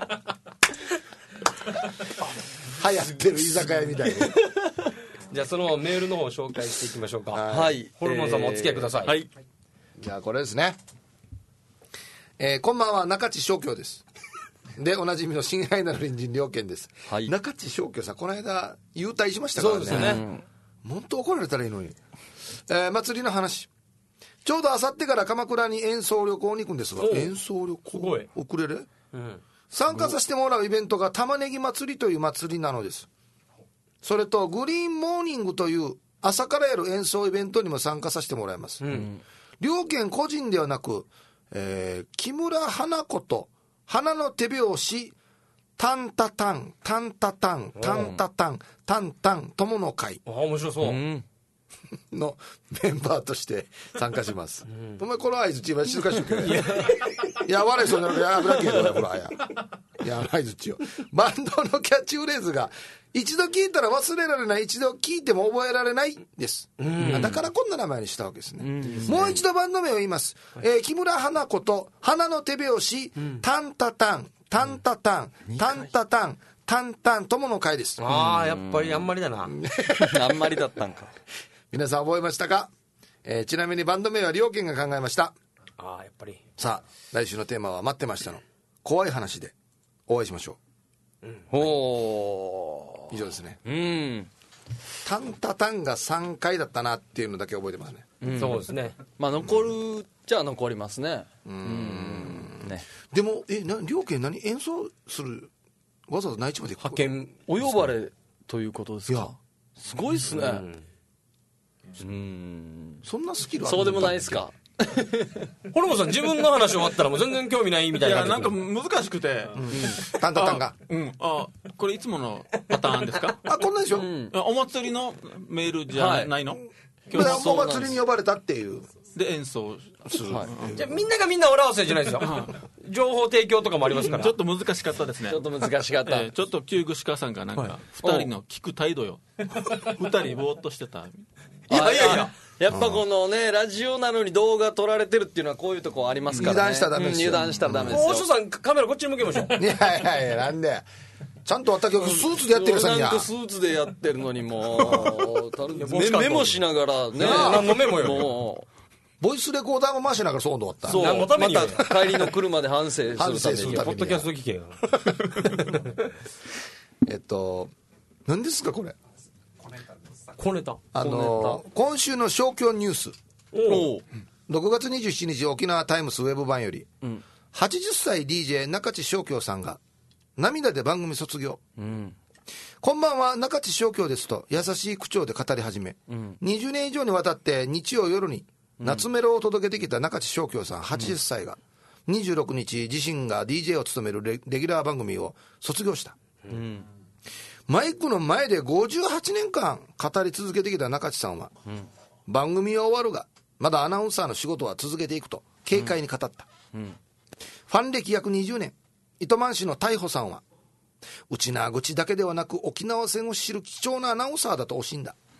流行ってる居酒屋みたいに。 じゃあそのメールの方を紹介していきましょうか。 はい。 ホルモンさんもお付き合いください。 はい、 じゃあこれですね。えーこんばんは、中地正教です。で、おなじみの親愛なる隣人良健です。 はい中地正教さん、この間、優待しましたからね。 そうですよね。 本当怒られたらいいのに。えー祭りの話。ちょうどあさってから鎌倉に演奏旅行に行くんですが、 お演奏旅行すごいウクレレうん。 参加させてもらうイベントが玉ねぎ祭りという祭りなのです。それとグリーンモーニングという朝からやる演奏イベントにも参加させてもらいます。 うん。 両県個人ではなく、えー木村花子と花の手拍子タンタタンタンタタンタンタタンタンタン友の会あ面白そう。 うん。 のメンバーとして参加します。お前この合図ちは静かしとけ。いや、いや笑いそうになるから危なけどほらや。いや合図ちよ。バンドのキャッチフレーズが一度聞いたら忘れられない、一度聞いても覚えられないです。だからこんな名前にしたわけですね。もう一度バンド名を言います。えー木村花子と花の手拍子タンタタンタンタタンタンタタンタンタン友の会です。 ああやっぱりあんまりだな。 あんまりだったんか。 皆さん覚えましたか？えーちなみにバンド名は両県が考えました。 ああやっぱり。 さあ来週のテーマは待ってましたの怖い話でお会いしましょう、うん、ほう以上ですね。 うんタンタタンがさんかいだったなっていうのだけ覚えてますね、 うん、そうですね。 まあ残るじゃあ残りますね。 うんうんね。でもえな両家何演奏するわざわざ内地まで派遣お呼ばれということですか。すごいっすね。うんうんそんなスキルあるそうでもないですか。 ホルモンさん自分の話終わったらもう全然興味ないみたいな。 いやなんか難しくて、 うん、タンタタンがあ、うん、あこれいつものパターンですか。 あこんなんでしょ、うん、 お祭りのメールじゃないの、はい、 今日お祭りに呼ばれたっていうで演奏する、はい、 じゃあみんながみんなおらわせじゃないですよ情報提供とかもありますから。 ちょっと難しかったですね。 ちょっと難しかった、 えー、ちょっと旧具志川さんがなんかふたりの聞く態度よふたりぼーっとしてた。 いやいやいややっぱこのねラジオなのに動画撮られてるっていうのはこういうとこありますからね。 油断したらダメですよ、 うん、油断したらダメですよ。 大所さんカメラこっちに向けましょう。 いやいやいやなんでちゃんと私スーツでやってるさにやなんかスーツでやってるのにもうメモしながらね何のメモよ。 もうボイスレコーダーも回しながらそう終わった。 そうまた帰りの車で反省するために反省するためにポッドキャスト聞けよえっと何ですかこれ小ネタ。 あのー、今週の小京ニュースおろくがつにじゅうしちにち沖縄タイムスウェブ版より、うん、はちじゅっさい ディージェー 中地小京さんが涙で番組卒業、うん、こんばんは中地小京ですと優しい口調で語り始め、うん、にじゅうねん以上にわたって日曜夜に夏メロを届けてきた中地小京さんはちじゅっさいがにじゅうろくにち自身が ディージェー を務める レ, レギュラー番組を卒業した、うん、マイクの前でごじゅうはちねんかん語り続けてきた中地さんは、うん、番組は終わるがまだアナウンサーの仕事は続けていくと軽快に語った、うんうん、ファン歴約にじゅうねん糸満市の大穂さんは内縄口だけではなく沖縄戦を知る貴重なアナウンサーだと惜しんだ、うん、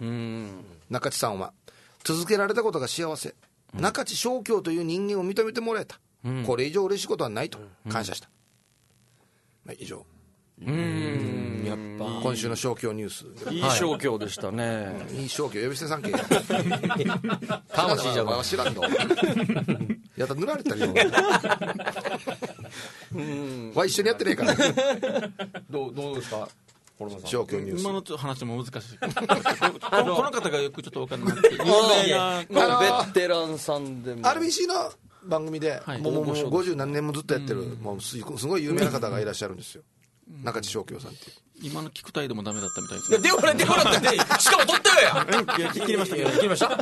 中地さんは続けられたことが幸せ、うん、中地小京という人間を認めてもらえた、うん、これ以上嬉しいことはないと感謝した、うんはい、以上うーんやっぱ今週の小京ニュースいい小京でしたね、 はい、いい小京呼び捨てさんけ魂じゃわ知らんのやった塗られたりようんわ一緒にやってねえからどうどうですか小京ニュース今の話も難しいこの方がよくちょっと分かんない有名なベテランさんでもアールビーシー の番組で、はい、もうもうごじゅう何年もずっとやってる、うん、もうすごい有名な方がいらっしゃるんですよ中地小京さんっていう今の聞く態度もダメだったみたいですね。 電話で電話だってしかも取ったよやいや切りました切りました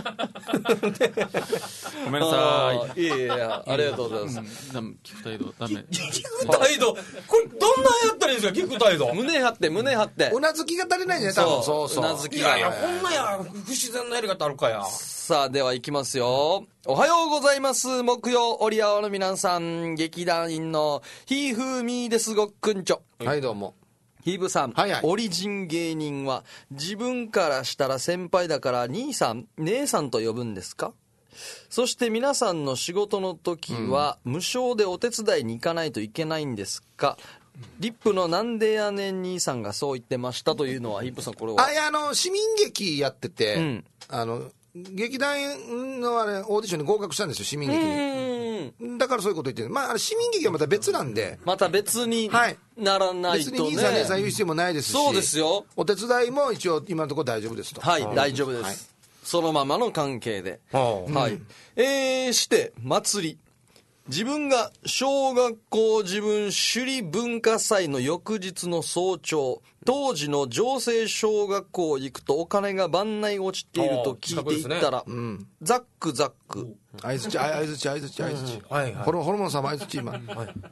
ごめんなさい。いやいやありがとうございます、 うん、聞く態度ダメ聞く態度これどんなやったらいいんですか聞く態度胸張って胸張ってうなずきが足りないんじゃない多分そうそううなずきがいやいやこんなや不自然なやり方あるかや。 さあではいきますよ。おはようございます。木曜オリアオの皆さん劇団員のひーふーみーですごっくんちょ。 はいどうも。 ヒーブさん、 はいはい、 オリジン芸人は自分からしたら先輩だから兄さん姉さんと呼ぶんですか。そして皆さんの仕事の時は無償でお手伝いに行かないといけないんですか。リップのなんでやねん兄さんがそう言ってましたというのはヒープさんこれはあいやあの市民劇やってて、うん、あの劇団のあれオーディションに合格したんですよ市民劇に。だからそういうこと言ってる。まああれ市民劇はまた別なんでまた別にならないとね、 別に兄さん姉さん言う必要もないですしそうですよ。 お手伝いも一応今のところ大丈夫ですと。 はい、はい、大丈夫です、はい、そのままの関係で、はあ、はい、うん、えー、して祭り自分が小学校自分首里文化祭の翌日の早朝当時の城西小学校行くとお金が番内落ちていると聞いていったら、ねうん、ザックザック相づち相づち相づち相づちホルモンさんも相づち今、はい、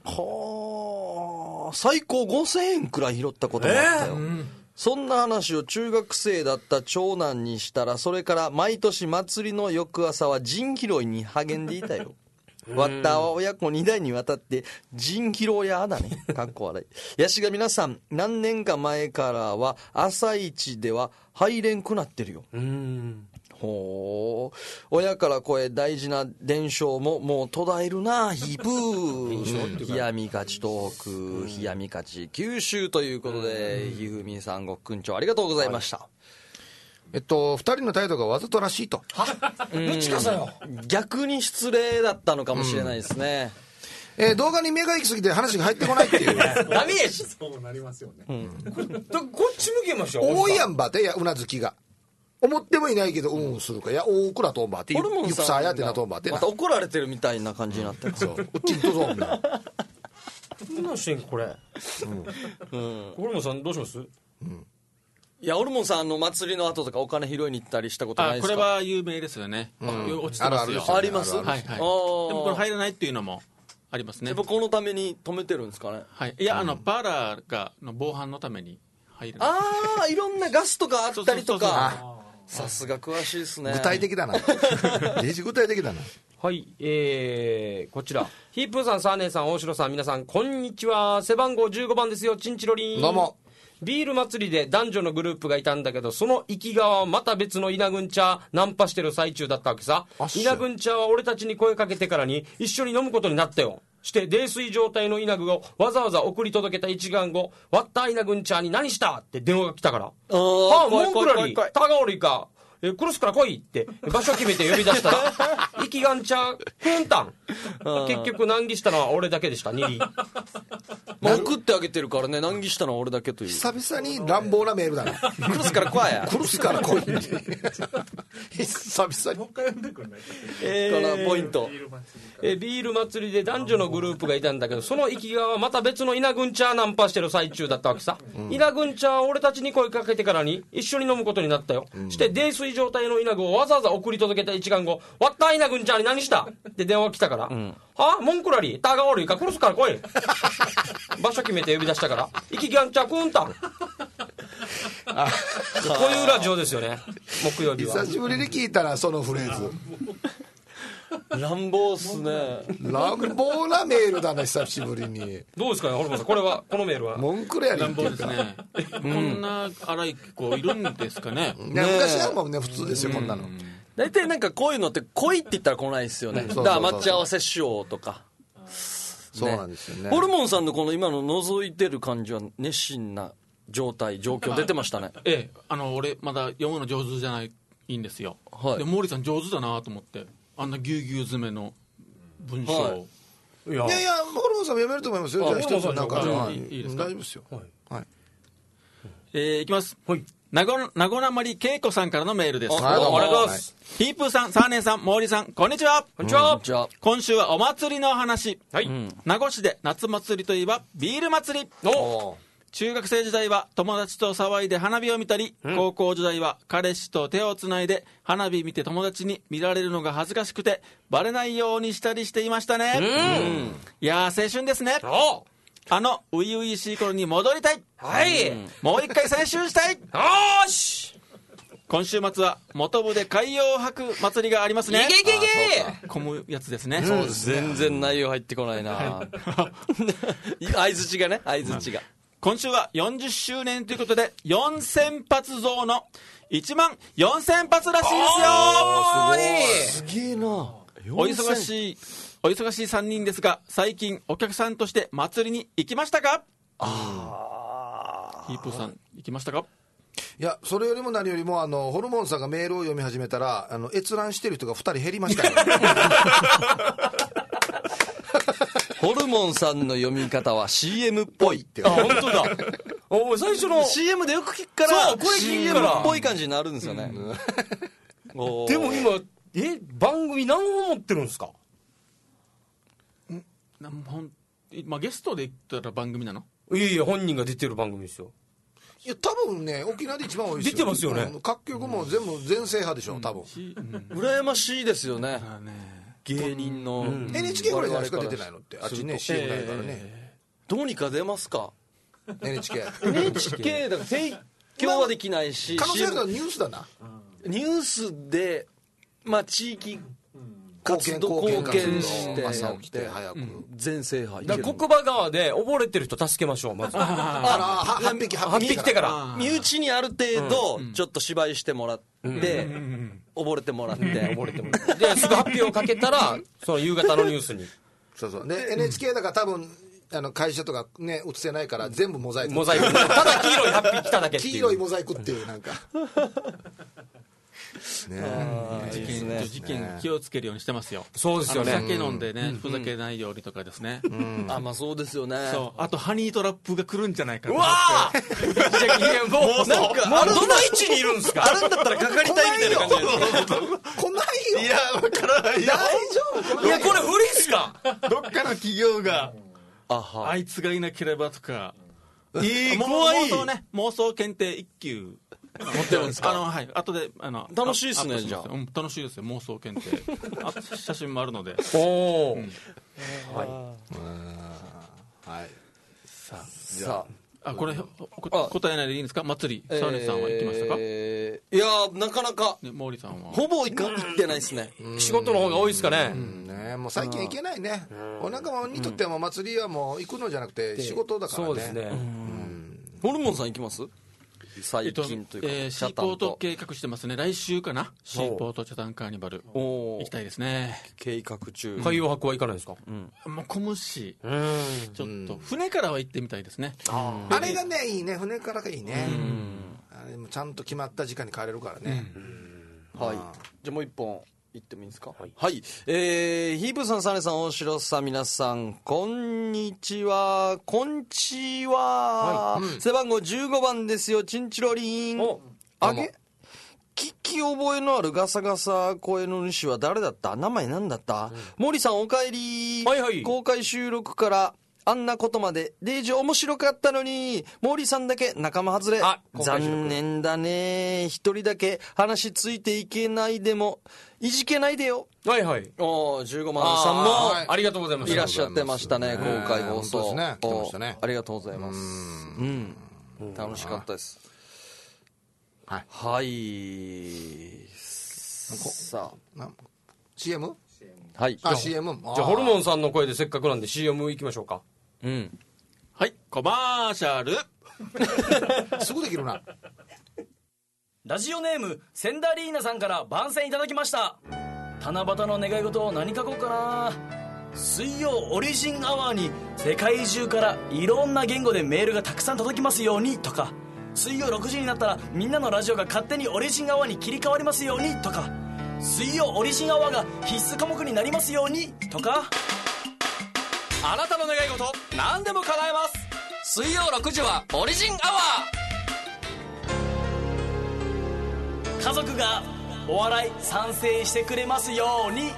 はあ最高ごせんえんくらい拾ったこともあったよ、えーうん、そんな話を中学生だった長男にしたらそれから毎年祭りの翌朝は陣拾いに励んでいたよわったは親子にだいにわたって陣拾いやだねかっこ笑いやしが皆さん何年か前からは朝一では入れんくなってるよ。うーんほう親から声大事な伝承ももう途絶えるなヒプー冷やみ勝ち東北冷やみ勝ち九州ということでひふみさんごっくんちょありがとうございました、はいえっと、ふたりの態度がわざとらしいと。 はどっちかさよ。 逆に失礼だったのかもしれないですね。 えー動画に目が行き過ぎて話が入ってこないっていうダメやし。 そうなりますよね。 だこっち向けましょう。 多いやんばってやうなずきが思ってもいないけどうんするかいや大倉とんばってホルモンゆくさやってなとんばってなまた怒られてるみたいな感じになってる。 そううちんとぞんなどうしてんこれ。ホルモンさんどうします？ いやホルモンさんの祭りの後とかお金拾いに行ったりしたことないあですか？ これは有名ですよね、落ちてますよ。 あるあるあります。 あるあるはいはい、であーもこれ入らないっていうのもありますねやっ。ぱこのために止めてるんですかね。 はい、いや、あのパーラーがの防犯のために入る。 ああいろんなガスとかあったりとそうそうそうか。さすが詳しいですね。 具体的だなデジ具体的だなはい、えー、こちらヒープーさん、サーネーさん、大城さん、皆さんこんにちは。背番号じゅうごばんですよ、チンチロリン。 どうも。 ビール祭りで男女のグループがいたんだけど、その行き側はまた別の稲群茶ナンパしてる最中だったわけさ。 あっしゃ稲群茶は俺たちに声かけてからに一緒に飲むことになったよ。して泥酔状態の稲具をわざわざ送り届けた一眼後、割った稲群茶に何したって電話が来たから、 ああああ、モンクラリー、タガオリか、えクロスから来いって場所決めて呼び出したら、生きがんちゃくんたん。結局難儀したのは俺だけでした、にり。 まあ送ってあげてるからね、難儀したのは俺だけという。 久々に乱暴なメールだなクロスから来いや。 クロスから来いって久々にもう一回読んでくんないと。 えからポイント。 えビール祭りで男女のグループがいたんだけど、その行き側はまた別の稲群茶ナンパしてる最中だったわけさ。稲群茶は俺たちに声かけてからに一緒に飲むことになったよ。して泥酔状態の稲具をわざわざ送り届けた一眼後、割った稲群茶に何したって電話来たから、はあ、モンクラリー、タガオリーか、クロスから来い。場所決めて呼び出したから、生きがんちゃくんたん。こういうラジオですよね、木曜日は。 久しぶりに聞いたなそのフレーズ乱暴っすね。 乱暴なメールだな久しぶりにどうですかね、ホルモンさん、これは、このメールは。 文句やり乱暴っていうかですね。こんな荒い子いるんですかね。 いや昔はもうね普通ですよこんなの大体なんかこういうのって来いって言ったら来ないですよね。 うんそうそうそうだから待ち合わせしようとか。 そうなんですよねホルモンさんのこの今の覗いてる感じは熱心な状態状況出てましたね。 ええ、あの俺まだ読むの上手じゃないいいんですよ、 はいで毛利さん上手だなと思って、あんなぎゅうぎゅう詰めの文章を、 はいいやいやいやホルモンさんも読めると思いますよ。じゃあ一つなんかホルモンさんはいいいですか大丈夫ですよはいえーいきます。 はい。 なごなごなまり恵子さんからのメールです。 はいどうもありがとうございます。 ヒープーさん、サーネーさん、毛利さん、こんにちは。 こんにちは。 じゃあ今週はお祭りの話。 はい。 名護市で夏祭りといえばビール祭り。 お中学生時代は友達と騒いで花火を見たり、高校時代は彼氏と手をつないで花火見て友達に見られるのが恥ずかしくてバレないようにしたりしていましたね。うんいやー青春ですね。 おあの初々しい頃に戻りたい。 はい。 もう一回青春したい。 よーし今週末は元部で海洋博祭りがありますね。 いけいけいけ混むやつですね。 そうです全然内容入ってこないな。相づちがね相づちが。 今週はよんじゅっしゅうねんということでよんせんぱつ増のいちまんよんせんぱつらしいですよ。 すげえな。 お忙しいお忙しいさんにんですが、最近お客さんとして祭りに行きましたか？あヒープーさん行きましたか？ いやそれよりも何よりもあのホルモンさんがメールを読み始めたらあの閲覧してる人がふたり減りましたよホルモンさんの読み方は シーエム っぽいってあ、本当だ。お最初のシーエム でよく聞くからそうこれ聞くからシーエム っぽい感じになるんですよね。おーでも今、え、番組何本持ってるんですか？ なんほんまあ、ゲストで行ったら番組なの？ いやいや、本人が出てる番組ですよ。 いや多分ね沖縄で一番多いですよ出てますよねうん各局も全部全制覇でしょ多分、 しうん羨ましいですよね。 だね芸人のエヌエイチケー ぐらいじゃないですか我々ら出てないのってあっちね シーエム ないからね、 どうにか出ますか？ エヌエイチケーエヌエイチケー だから提供はできないし、 可能性あるのはシーエムニュースだなニュースでまあ地域貢献活動貢献貢献してや朝起きってて早く、 全制覇いける。 だから国場側で溺れてる人助けましょう、まず。 あらははっぴきはっぴきはっぴき来てから。 身内にある程度ちょっと芝居してもらって溺れてもらって溺れてもらって。で、すぐ発表をかけたら、その夕方のニュースに。 そうそうで エヌエイチケー だから多分あの会社とかね映せないから全部モザイクモザイク。ただ黄色いハッピー来ただけっていう。 黄色いモザイクっていうなんかね事件事件気をつけるようにしてますよ。 そうですよね。 酒飲んでね、ふざけないようにとかですね。 あ、まあそうですよね。 そう。あとハニートラップが来るんじゃないかとうわーいやもうなんかもうどの位置にいるんですか。 あるんだったらかかりたいみたいな感じで。 来ないよ。 いや、わからないよ。 大丈夫。 いやこれ不利っすか。 どっかの企業があはあいつがいなければとか。 いい、 もう怖い。 妄想ね、妄想検定一級持ってるんですか。 あの、はい、後であの楽しいっすねアップしますじゃあうん、楽しいですよ、妄想検定あ写真もあるので。 おお、 はい。 さあ、これこあ答えないでいいんですか。祭り、澤根さんは行きましたか。 えーいやーなかなかね、毛利さんはほぼ行か行ってないですね。 仕事の方が多いですかね。 ね、もう最近行けないね。お仲間にとっても祭りはもう行くのじゃなくて仕事だからね。 そうですね。 ホルモンさん行きます？最近というか、 えー、シーポート計画してますね。来週かな。シーポートチャタンカーニバルお行きたいですね。 計画中。 海洋博は行かないですか。 もう小虫うん。 ちょっと船からは行ってみたいですね。 あれがねいいね、船からがいいね。あれもちゃんと決まった時間に帰れるからね。 はい。じゃあもう一本行ってもいいですか。はい。はい、えー、ヒープさん、サネさん、大城さん、皆さん、こんにちは。こんちは。はい、背番号じゅうごばんですよ。チンチロリン。お、あげ。聞き覚えのあるガサガサ声の主は誰だった？名前何だった？うん、森さんお帰り。はいはい。公開収録からあんなことまでデイジ面白かったのに森さんだけ仲間外れ。残念だね。一人だけ話ついていけないでもいじけないでよ。はいはい。おじゅうごまんさんもありがとうございます。いらっしゃってましたね、公開放送。そうですね。来てましたね。ありがとうございます。うん。楽しかったです。はい。はい。さあシーエム？ はい。 あ、シーエム。 じゃあホルモンさんの声でせっかくなんで シーエム 行きましょうか。 うん。 はい、コマーシャル。 すぐできるな。 ラジオネームセンダリーナさんから番宣いただきました。七夕の願い事を何書こうかな。水曜オリジンアワーに世界中からいろんな言語でメールがたくさん届きますようにとか、水曜ろくじになったらみんなのラジオが勝手にオリジンアワーに切り替わりますようにとか、水曜オリジンアワーが必須科目になりますようにとか。 あなたの願い事何でも叶えます。水曜ろくじはオリジンアワー。家族がお笑い賛成してくれますように。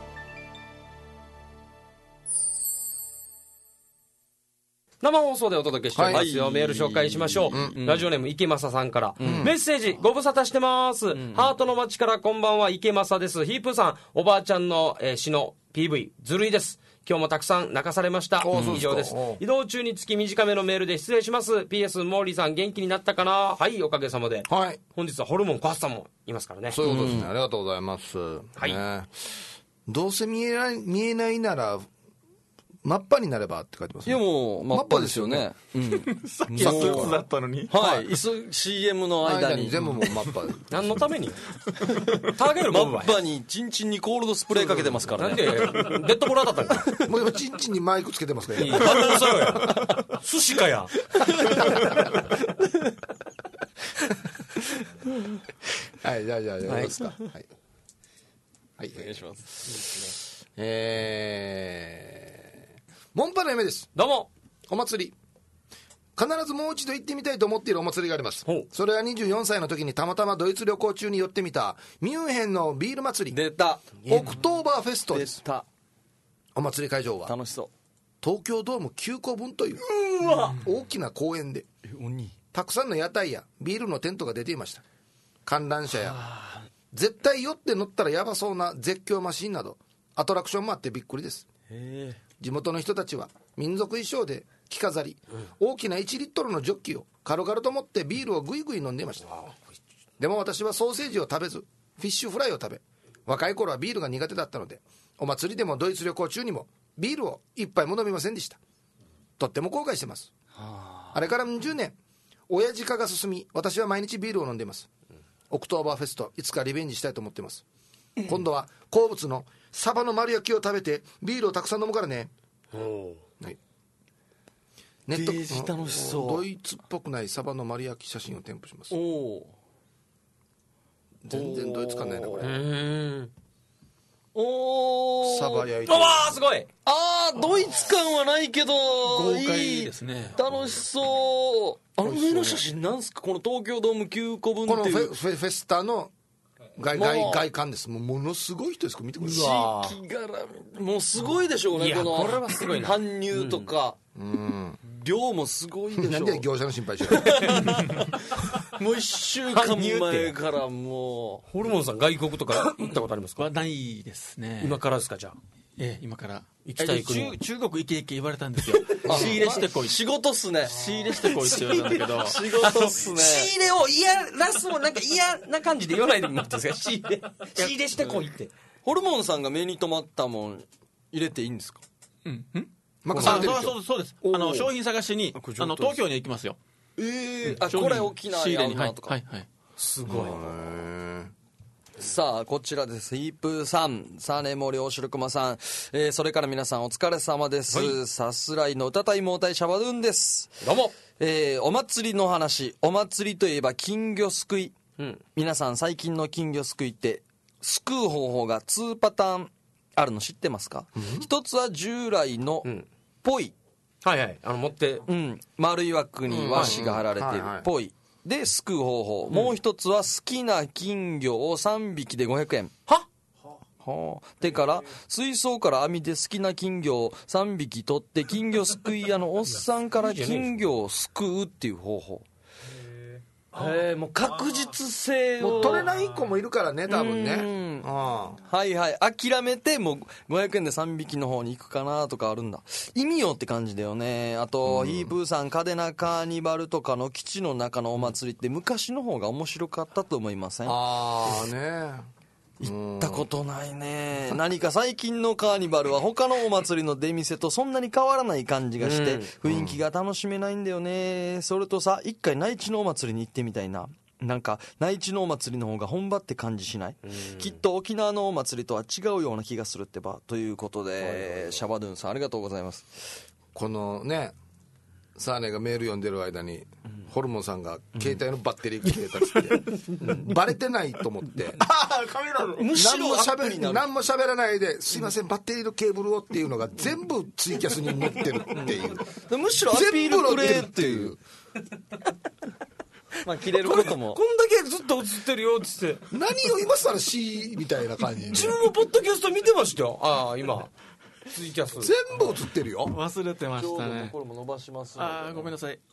生放送でお届けしておりますよ、はい、メール紹介しましょう、うん、ラジオネーム池正さんから、うん、メッセージご無沙汰してます、うん、ハートの街からこんばんは、池正です。ヒープーさん、おばあちゃんの、えー、詩の ピーブイ ずるいです。今日もたくさん泣かされました。以上です。移動中につき短めのメールで失礼します。 ピーエス モーリーさん元気になったかな。はい、おかげさまで、はい、本日はホルモンコアさんもいますからね。 そういうことですね、うん、ありがとうございます。はい、ね、どうせ見えない、見えないならマッパになればって書いてます、ね、 いやもうマッパですよね。うん、 さっきはスーツだったのに。 はい、シーエム の間に全部もうマッパ何のためにターゲルマッパにチンチンにコールドスプレーかけてますからね。 なんでデッドボラだったんか。 もう今チンチンにマイクつけてますから。いい寿司かや。 はい、じゃあじゃあじゃあ、はい、ですか。はい、はい、 お願いします。 えーモンパの夢です。 どうも。 お祭り、必ずもう一度行ってみたいと思っているお祭りがあります。それはにじゅうよんさいの時にたまたまドイツ旅行中に寄ってみたミュンヘンのビール祭り、 出たオクトーバーフェストです。 出た。 お祭り会場は楽しそう。 東京ドームきゅうこぶんという大きな公園で、たくさんの屋台やビールのテントが出ていました。観覧車や絶対酔って乗ったらヤバそうな絶叫マシンなどアトラクションもあってびっくりです。 へー。 地元の人たちは民族衣装で着飾り、うん、大きないちリットルのジョッキを軽々と持ってビールをぐいぐい飲んでいました。でも私はソーセージを食べずフィッシュフライを食べ、若い頃はビールが苦手だったのでお祭りでもドイツ旅行中にもビールを一杯も飲みませんでした。とっても後悔してます。あれからじゅうねん、親父化が進み私は毎日ビールを飲んでいます。オクトーバーフェストいつかリベンジしたいと思っています。今度は好物のサバの丸焼きを食べてビールをたくさん飲むからね。はい、ネット楽しそう。 ドイツっぽくないサバの丸焼き写真を添付します。 お全然ドイツ感ないなこれ。 おーサバ焼いてうわーすごい。 あードイツ感はないけど豪快いいですね。 楽しそう。あの上の写真なんすか、この東京ドームきゅうこぶんこのフっていうェフェフェスタの外もう外外観です。もうものすごい人です。見てください。 わ地域柄もうすごいでしょうね。 いやこのこれはすごいな搬入とか、 うん。 量もすごいでしょう。 なんで業者の心配してる。 もう一週間前からもホルモンさん外国とか行ったことありますか？ はないですね。 今からですか？じゃあええ、今から行きたい国え中中国行け行け言われたんですよ。仕入れしてこい。 仕事っすね。 仕入れしてこいって言われたんだけど。 仕事っすね。 仕入れを嫌らすもなんか嫌な感じで言わないでもらっていいですか？仕入れ仕入れしてこいって。 ホルモンさんが目に留まったもん入れていいんですか？ うんうん。 任さあれてる人。 そうそうそうです。あの商品探しにあの東京に行きますよ。 ええー、あ商品これ沖縄に合うなとか。 仕入れにはいはいはい。 すごい。 さあこちらです。ヒープーさん、サネモリオシルクマさん、えー、それから皆さんお疲れ様です、はい、さすらいの歌たいもうたいシャバドゥンです。 どうも、 えー、お祭りの話。お祭りといえば金魚すくい、 うん、 皆さん最近の金魚すくいってすくう方法がにパターンあるの知ってますか？一、うん、つは従来のポイ、 うん、はいはいあの持って、 うん、丸い枠に和紙が貼られているポイですくう方法、うん、もう一つは好きな金魚をさんびきでごひゃくえん。 ははあ、てから水槽から網で好きな金魚をさんびき取って金魚すくい屋のおっさんから金魚をすくうっていう方法。へえ、もう確実性をもう取れない子もいるからね多分ね。 うんはいはい諦めてもうごひゃくえんでさんびきの方に行くかなとかあるんだ。意味よって感じだよね。あと、うん、ヒープーさん嘉手納カーニバルとかの基地の中のお祭りって昔の方が面白かったと思いません？ ああね行ったことないね。何か最近のカーニバルは他のお祭りの出店とそんなに変わらない感じがして雰囲気が楽しめないんだよね。それとさ一回内地のお祭りに行ってみたいな。なんか内地のお祭りの方が本場って感じしない？きっと沖縄のお祭りとは違うような気がするってば。ということでシャバドゥンさんありがとうございます。 このねサーネがメール読んでる間に、うん、ホルモンさんが携帯のバッテリー切れたっつって、うん、バレてないと思ってあカメラのむしろアップになる。 何も喋らないですいませんバッテリーのケーブルをっていうのが全部ツイキャスに載ってるっていうむしろアピールプレイっていうまあ切れることもこんだけずっと映ってるよっつって何を今更 C みたいな感じで自分もポッドキャスト見てましたよ。ああ今ツイキャス全部映ってるよ。 忘れてましたね。 これも伸ばします。 ああごめんなさい。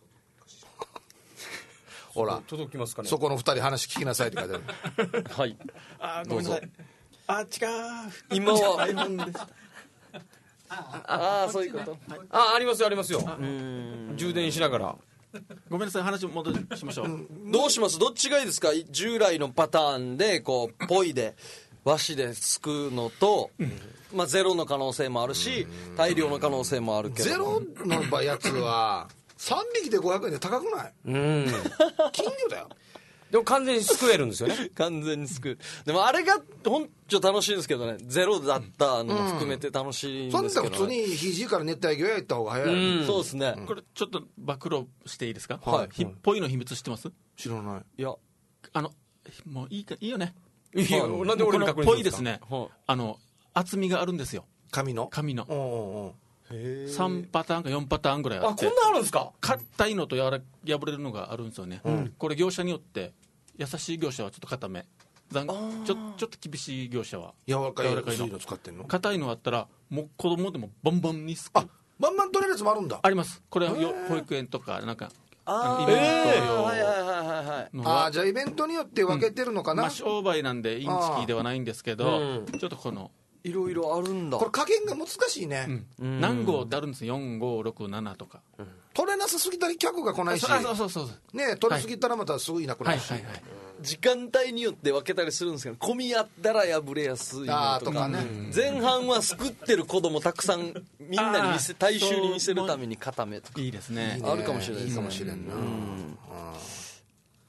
ほら届きますかね。 そこの二人話聞きなさいって書いてあるはいあごめんなさい。あ違う今は iPhone でした。 ああそういうこと。 あありますよありますよ。充電しながら。 ごめんなさい話戻しましょう。 どうします？どっちがいいですか？従来のパターンでこうポイで和紙ですくうのと、うんまあ、ゼロの可能性もあるし大量の可能性もあるけどゼロのやつはさんびきでごひゃくえんで高くない？うん金魚だよ。 でも完全にすくえるんですよね完全にすくう。でもあれが本当楽しいんですけどね。ゼロだったのも含めて楽しいんですけど、ね、 そんな普通にひじから熱帯魚屋行った方が早い、 うん、そうですね、 うん、これちょっと暴露していいですか？ はい、 ひっぽいの秘密知ってます？ 知らない。 いやあのもういいかいいよね。 いいよ、はい、なんで俺に確認するんですか？ ぽいですね、はい、あの厚みがあるんですよ。 紙の紙のおうおうへさんパターンかよんパターンぐらいあって。 あこんなあるんですか？ 硬いのとやら破れるのがあるんですよね、うん、これ業者によって優しい業者はちょっと硬めちょ, ちょっと厳しい業者は柔らかいの使ってんの？ 硬いのあったらもう子供でもバンバンにすく。 あバンバン取れるやつもあるんだ。 あります。これは保育園とかなんかあイベント用、 はいはいはいはいああじゃあイベントによって分けてるのかな、 うんまあ、商売なんでインチキではないんですけど、うん、ちょっとこのいろいろあるんだ。 これ加減が難しいね、 うん、何号ってあるんですよ。よんごろくななとか、うん、 取れなさすぎたら客が来ないし、 そうそうそうそうね取りすぎたらまたすぐいなくなるし、 はいはいはいはい、 時間帯によって分けたりするんですけど混み合ったら破れやすいのとか、 あとかね、 前半はすくってる子供たくさんみんなに見せ大衆に見せるために固めとかいいですね。 あるかもしれないですね。 いいかもしれんな、うん、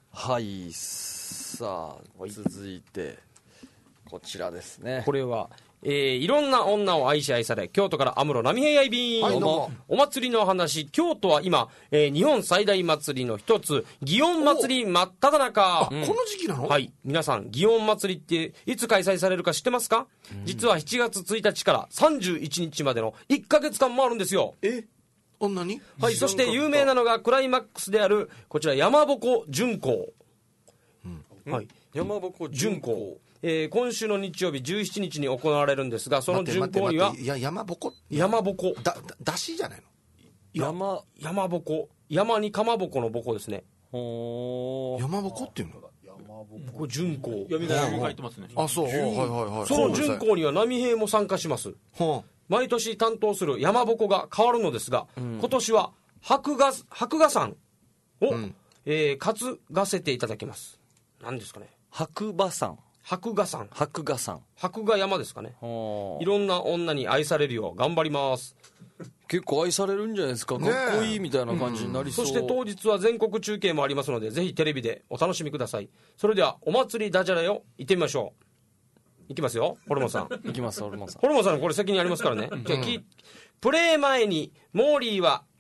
はいさあ続いてこちらですね。 これはえー、いろんな女を愛し愛され、京都から安室奈美平愛便、 はいどうもお祭りの話。京都は今、えー日本最大祭りの一つ、祇園祭り真っ只中。 この時期なの？ はい。皆さん、祇園祭りっていつ開催されるか知ってますか？実はしちがつついたちからさんじゅういちにちまでのいっかげつかんもあるんですよ。 え女に？ はい。そして有名なのがクライマックスである、こちら山鉾巡行。はい。 山鉾巡行。えー今週の日曜日じゅうしちにちに行われるんですが、その巡行には待って待っていや山鉾山鉾だだだしじゃないの？ 山山鉾山にかまぼこの鉾ですね。 ほー山鉾っていうの？ これ巡行。 読みながら書いてますね。 あそうはいはいはい。 その巡行には波平も参加します。 は毎年担当する山鉾が変わるのですが、今年は白賀白賀山を、 んえー担がせていただきます。何ですかね。 白馬山白賀山白馬山白賀山ですかね。 ほーいろんな女に愛されるよう頑張ります。 結構愛されるんじゃないですか。かっこいいみたいな感じになりそ、 そうして当日は全国中継もありますので、ぜひテレビでお楽しみください。それではお祭りダジャレを行ってみましょう。いきますよ、ホルモンさん。 いきますホルモンさん。 ホルモンさんのこれ責任ありますからね。じゃあきプレー前にモーリーは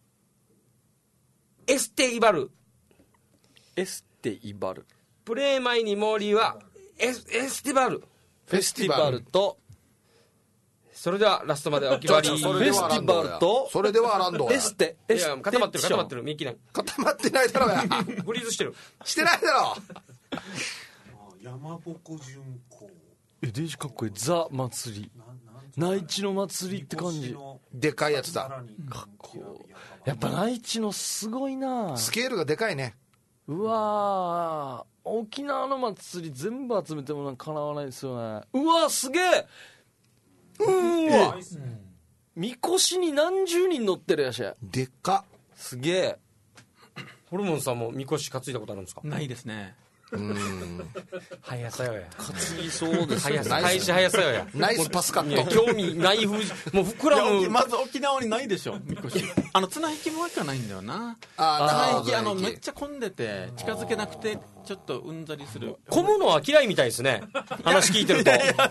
エステイバル。 エステイバルプレー前にモーリーはエスエスティバル。 フェスティバルとそれではラストまでお決まり。 それではアランドやそれではアランドやエステいエステや固まってる固まってる。ミキナ固まってないだろうやフリーズしてる。 してないだろ山鉾巡行。 えデージかっこいい。ザ祭り内地の祭りって感じ。 でかいやつだ。 かっこやっぱ内地のすごいな。 スケールがでかいね。 うわー沖縄の祭り全部集めてもなんか叶わないですよね。うわすげえ。うんわみこしに何十人乗ってるやし。 でっか。 すげえ。 ホルモンさんもみこし担いだことあるんですか？ ないですね。 早さよや。 担ぎそうですよね。 早さ開始早さよや。 ナイスパスカいやット。 興味ない風もう膨らいやむ。 まず沖縄にないでしょ、みこし。あの綱引きもわかないんだよな。 あ綱引きあのめっゃちゃ混んでて近づけなくてちょっとうんざりする。 混むのは嫌いみたいですね。話聞いてると。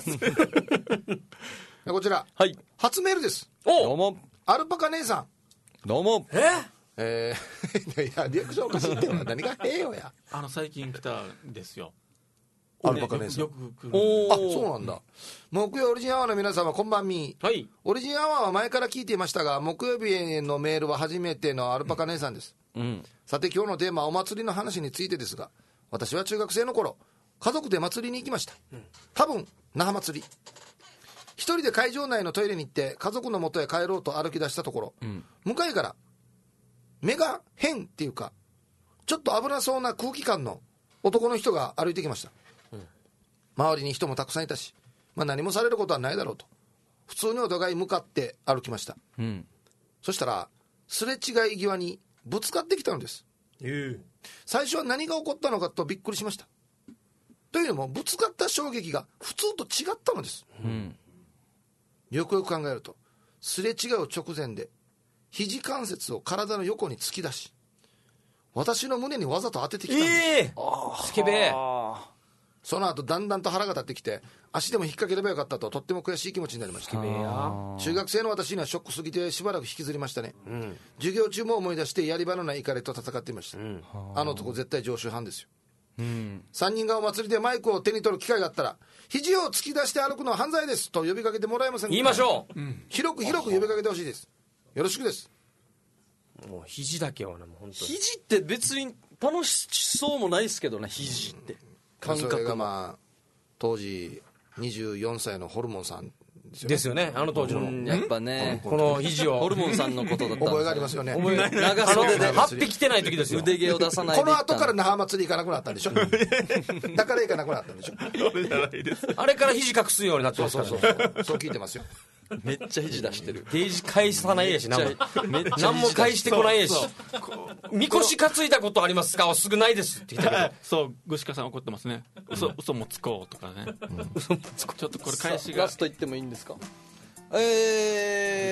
こちら、 はい初メールです。 おどうもアルパカ姉さん。 どうも。 ええー、いやリアクションおかしいってよ何がええよや。 あの最近来たんですよ。 アルパカ姉さん。 よく来る。 おあ、そうなんだ。木曜オリジンアワーの皆様こんばんみ。 はい。 オリジンアワーは前から聞いていましたが、木曜日へのメールは初めてのアルパカ姉さんです。 うんさて今日のテーマはお祭りの話についてですが、私は中学生の頃家族で祭りに行きました。多分那覇祭り。一人で会場内のトイレに行って家族の元へ帰ろうと歩き出したところ、 ん向かいから目が変っていうかちょっと危なそうな空気感の男の人が歩いてきました。周りに人もたくさんいたし、まあ、何もされることはないだろうと普通にお互い向かって歩きました。 うんそしたらすれ違い際にぶつかってきたのです。最初は何が起こったのかとびっくりしました。というのもぶつかった衝撃が普通と違ったのです。 うんよくよく考えるとすれ違う直前で肘関節を体の横に突き出し私の胸にわざと当ててきたんです。 ええスケベえ。 その後だんだんと腹が立ってきて足でも引っ掛ければよかったととっても悔しい気持ちになりました。中学生の私にはショックすぎてしばらく引きずりましたね、うん、授業中も思い出してやり場のない怒りと戦っていました、うん、あの男絶対常習犯ですよ、うん、さんにんがお祭りでマイクを手に取る機会があったら肘を突き出して歩くのは犯罪ですと呼びかけてもらえませんか。 言いましょう、 うん、広く広く呼びかけてほしいです。よろしくです。 もう肘だけはねもう本当に肘って別に楽しそうもないですけどね。肘って感覚それがまあ当時にじゅうよんさいのホルモンさんですよね。 ですよねあの当時の、うん、 やっぱねこの肘をホルモンさんのことだったんですよ。 覚えがありますよね。 覚え長袖ではっぴきてない時ですよ。 腕毛を出さないでこの後から那覇祭り行かなくなったんでしょだから行かなくなったんでしょあれから肘隠すようになってますから、ね、 そうそうそうそう聞いてますよ。 めっちゃ肘出してる。 デージ返さないやし何もめっちゃ何も返してこないやしみこし担いだことありますかはすぐないですって言ったけどそうグシカさん怒ってますね。嘘、うん、嘘もつこうとかね、うん、嘘もつこう。ちょっとこれ返しがラスト言ってもいいんですか。えー、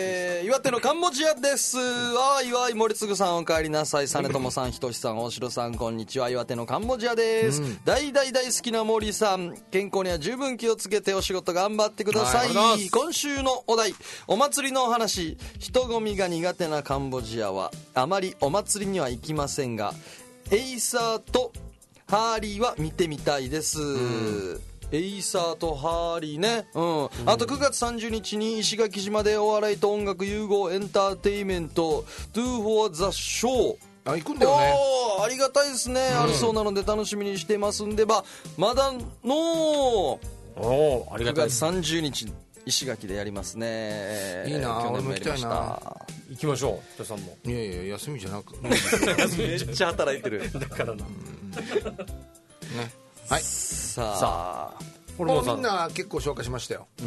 岩手のカンボジアです。わーいわーい、森次さんお帰りなさい。実朝さん、ひとしさん、大城さん、こんにちは。岩手のカンボジアです、うん、大大大好きな森さん、健康には十分気をつけてお仕事頑張ってください。はい、今週のお題、お祭りのお話。人混みが苦手なカンボジアはあまりお祭りには行きませんが、エイサーとハーリーは見てみたいです、うん、エイサーとハーリーね、うん、うん、あとくがつさんじゅうにちに石垣島でお笑いと音楽融合エンターテイメント Do for the Show、 あ、行くんだよね。 ありがたいですね、うん、あるそうなので楽しみにしてますんで、ままだのおありがたいくがつさんじゅうにち石垣でやりますね。 いいな、俺も行きたいな。 行きましょう、人さんも。 いやいや、休みじゃなくめっちゃ働いてるだからな、ね、 はい。 さあ、 さあもうみんな結構紹介しましたよ。 うん、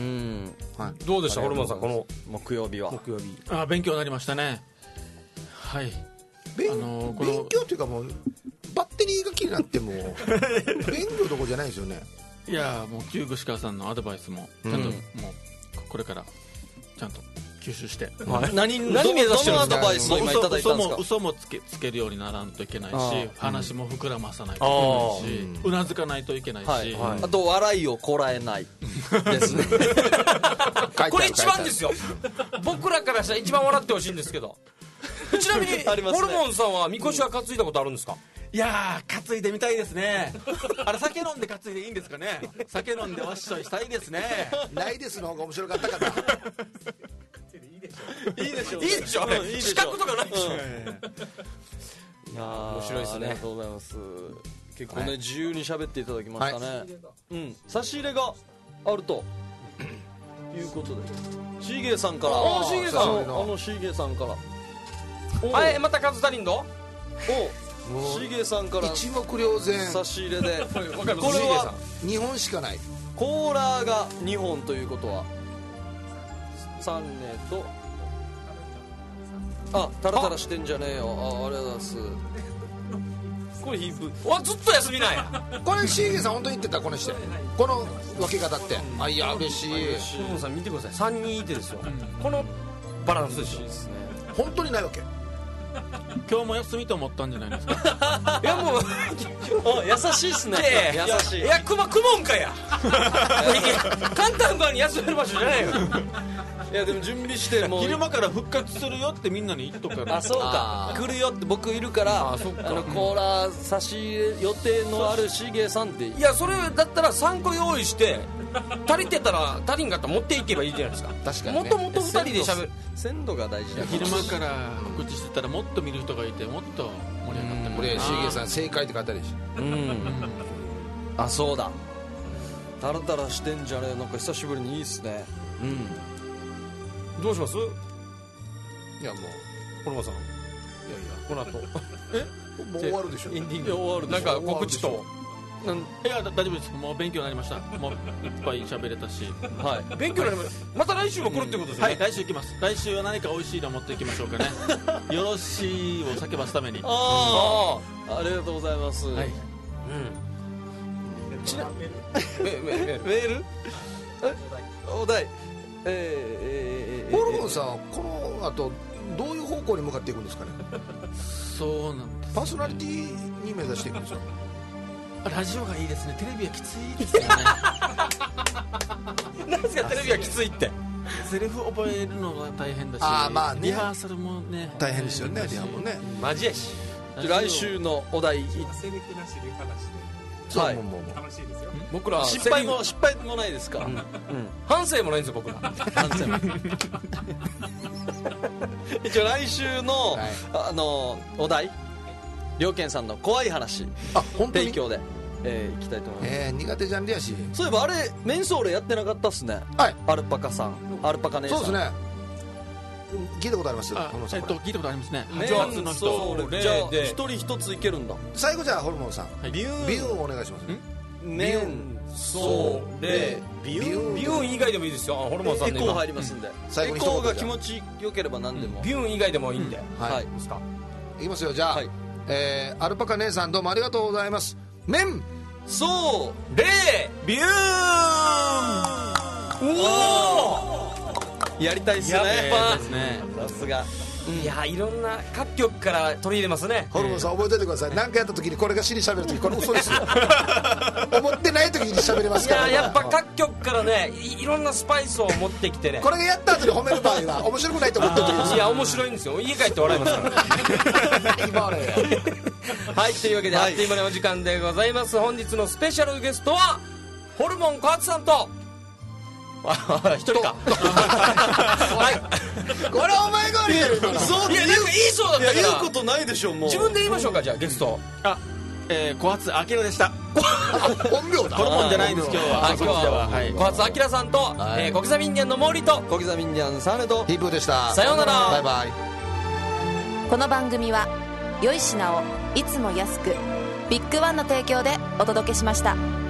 はい、どうでしたホルモンさん、この木曜日は。 木曜日、 あ、勉強になりましたね。はい、 勉, あのー、勉強っていうか、もうバッテリーが気になっても勉強どころじゃないですよね。 いや、もう旧具志川さんのアドバイスもちゃんと、うん、もうこれからちゃんと吸収して、 はい、何何目指してるんですか。アドバイスを今いただいたんですか。 嘘もつけ、つけるようにならんといけないし、話も膨らまさないといけないし、うなずかないといけないし、はいはい、 あと笑いをこらえないですねこれ一番ですよ僕らからしたら一番笑ってほしいんですけどちなみに、ね、ホルモンさんはみこしは担いだことあるんですか。 いやー、担いでみたいですね。あれ、酒飲んで担いでいいんですかね。酒飲んでわっしょいしたいですね。 ないですの方が面白かったかな。 いいでしょう。いいでしょう。資格とかないでしょ。うん、いや面白いですね。 ありがとうございます。結構ね、はい、自由に喋っていただきましたね。はい、うん、差し入れがあるということで、シーゲーさんから。 ああ、シーゲーさん。あのシーゲーさんから。 あれ、また数足りんの？ お、シゲさんから一目瞭然差し入れでこれはにほんしかない。 コーラーがにほんということはさんねと、あ、タラタラしてんじゃねえよ。あ、ありがとうございます。これヒープわ、ずっと休みなんやこれシゲさん本当に言ってた、このしてこの分け方って。あ、いや、嬉しい。ホルモンさん見てください、さんにんいてですよ、うん、このバランスでしょ。 本当にないわけ。 今日も休みと思ったんじゃないですか。 いや、もう優しいっすね。優しい。 いや、くまくもんかや簡単かに休める場所じゃないよいや、でも準備してもう昼間から復活するよってみんなに言っとくから。 あ、そうか、来るよって僕いるから、あ、そっか、あのコーラ差し入れ予定のあるシゲさんって。 いや、それだったらさんこ用意して足りてたら、足りんかったら持っていけばいいじゃないですか。 確かに、ね、 もともとふたりでしゃべる鮮度が大事だ。 昼間から告知してたらもっと見る人がいて、もっと盛り上がってこれ、シゲさん正解って書いてあるし。うん、 あ、そうだ、タラタラしてんじゃねえ、なんか久しぶりにいいっすね。うん、 どうします？ いや、もうホルモンさん、いやいや、この後えもう終わるでしょ。 エンディング終わるでしょ。なんか告知と。 いや、大丈夫です。もう勉強になりました。もういっぱい喋れたし、 はい、勉強になりました。また来週も来るってことですね。 はい、来週行きます。来週は何か美味しいの持っていきましょうかねよろしいを叫ばすために。 ああ、ありがとうございます。はい、うん、 ちなメールメールお題、えーえー、 ホルモンさん、この後どういう方向に向かっていくんですかね。 そうなんです。 パーソナリティに目指していくんですよ。 ラジオがいいですね。テレビはきついですよねなんですか、テレビはきついって。 セリフ覚えるのが大変だし、 あ、まあね、 リハーサルもね、 大変ですよね。リハもね、 マジやし。 来週のお題、 セリフなしで話で、 はい、 楽しいですよ。 僕ら失敗も失敗もないですか、うんうん、 反省もないんですよ、僕ら。 反省も一応来週の、はい、あのお題、りょうけんさんの怖い話、 あ、本当に提供で、えー、いきたいと思います。 えー、苦手ジャンルやし。 そういえばあれメンソーレやってなかったっすね。 はい、 アルパカさん、アルパカ姉さん。 そうですね、聞いたことあります。 あ、えっと、聞いたことありますね。 メンソーレ、じゃあ一人一ついけるんだ。 最後じゃあホルモンさん、 はい、ビューンビューンお願いします。 メンソーレ、 ビューン、ビューン以外でもいいですよ。ホルモンさんのエコー入りますんで、エコーが気持ちよければ何でも、 ビューン以外でもいいんで、 はい、ですか。いきますよ。じゃあ、えー、アルパカ姉さん、どうもありがとうございます。メンソーレビューン。 うおーやりたいっすね。 やっぱさすが。 いやいろんな各局から取り入れますね。 ホルモンさん覚えておいてください。何かやった時にこれが死に喋る時これ嘘ですよ思ってない時に喋れますいから、 ややっぱ各局からね い, いろんなスパイスを持ってきてねこれがやった後に褒める場合は面白くないと思ってる時ですいや面白いんですよ。家帰って笑いますから今俺はいというわけで、はい、あっという間にお時間でございます。本日のスペシャルゲストはホルモン小松さんと一人かはいこれお前がやる今のそういやなんか言いそうだったからいや言うことないでしょ。もう自分で言いましょうか。じゃあゲストあ、えー、小松明でした。 本名だホルモンじゃないんです今日は。 今日は、はい、小松明さんと、はい、えー、小刻みインディアンのモーリーと小刻みインディアンサーネとヒープーでした。 さようなら。 バイバイ。 この番組は良い品をいつも安くビッグワンの提供でお届けしました。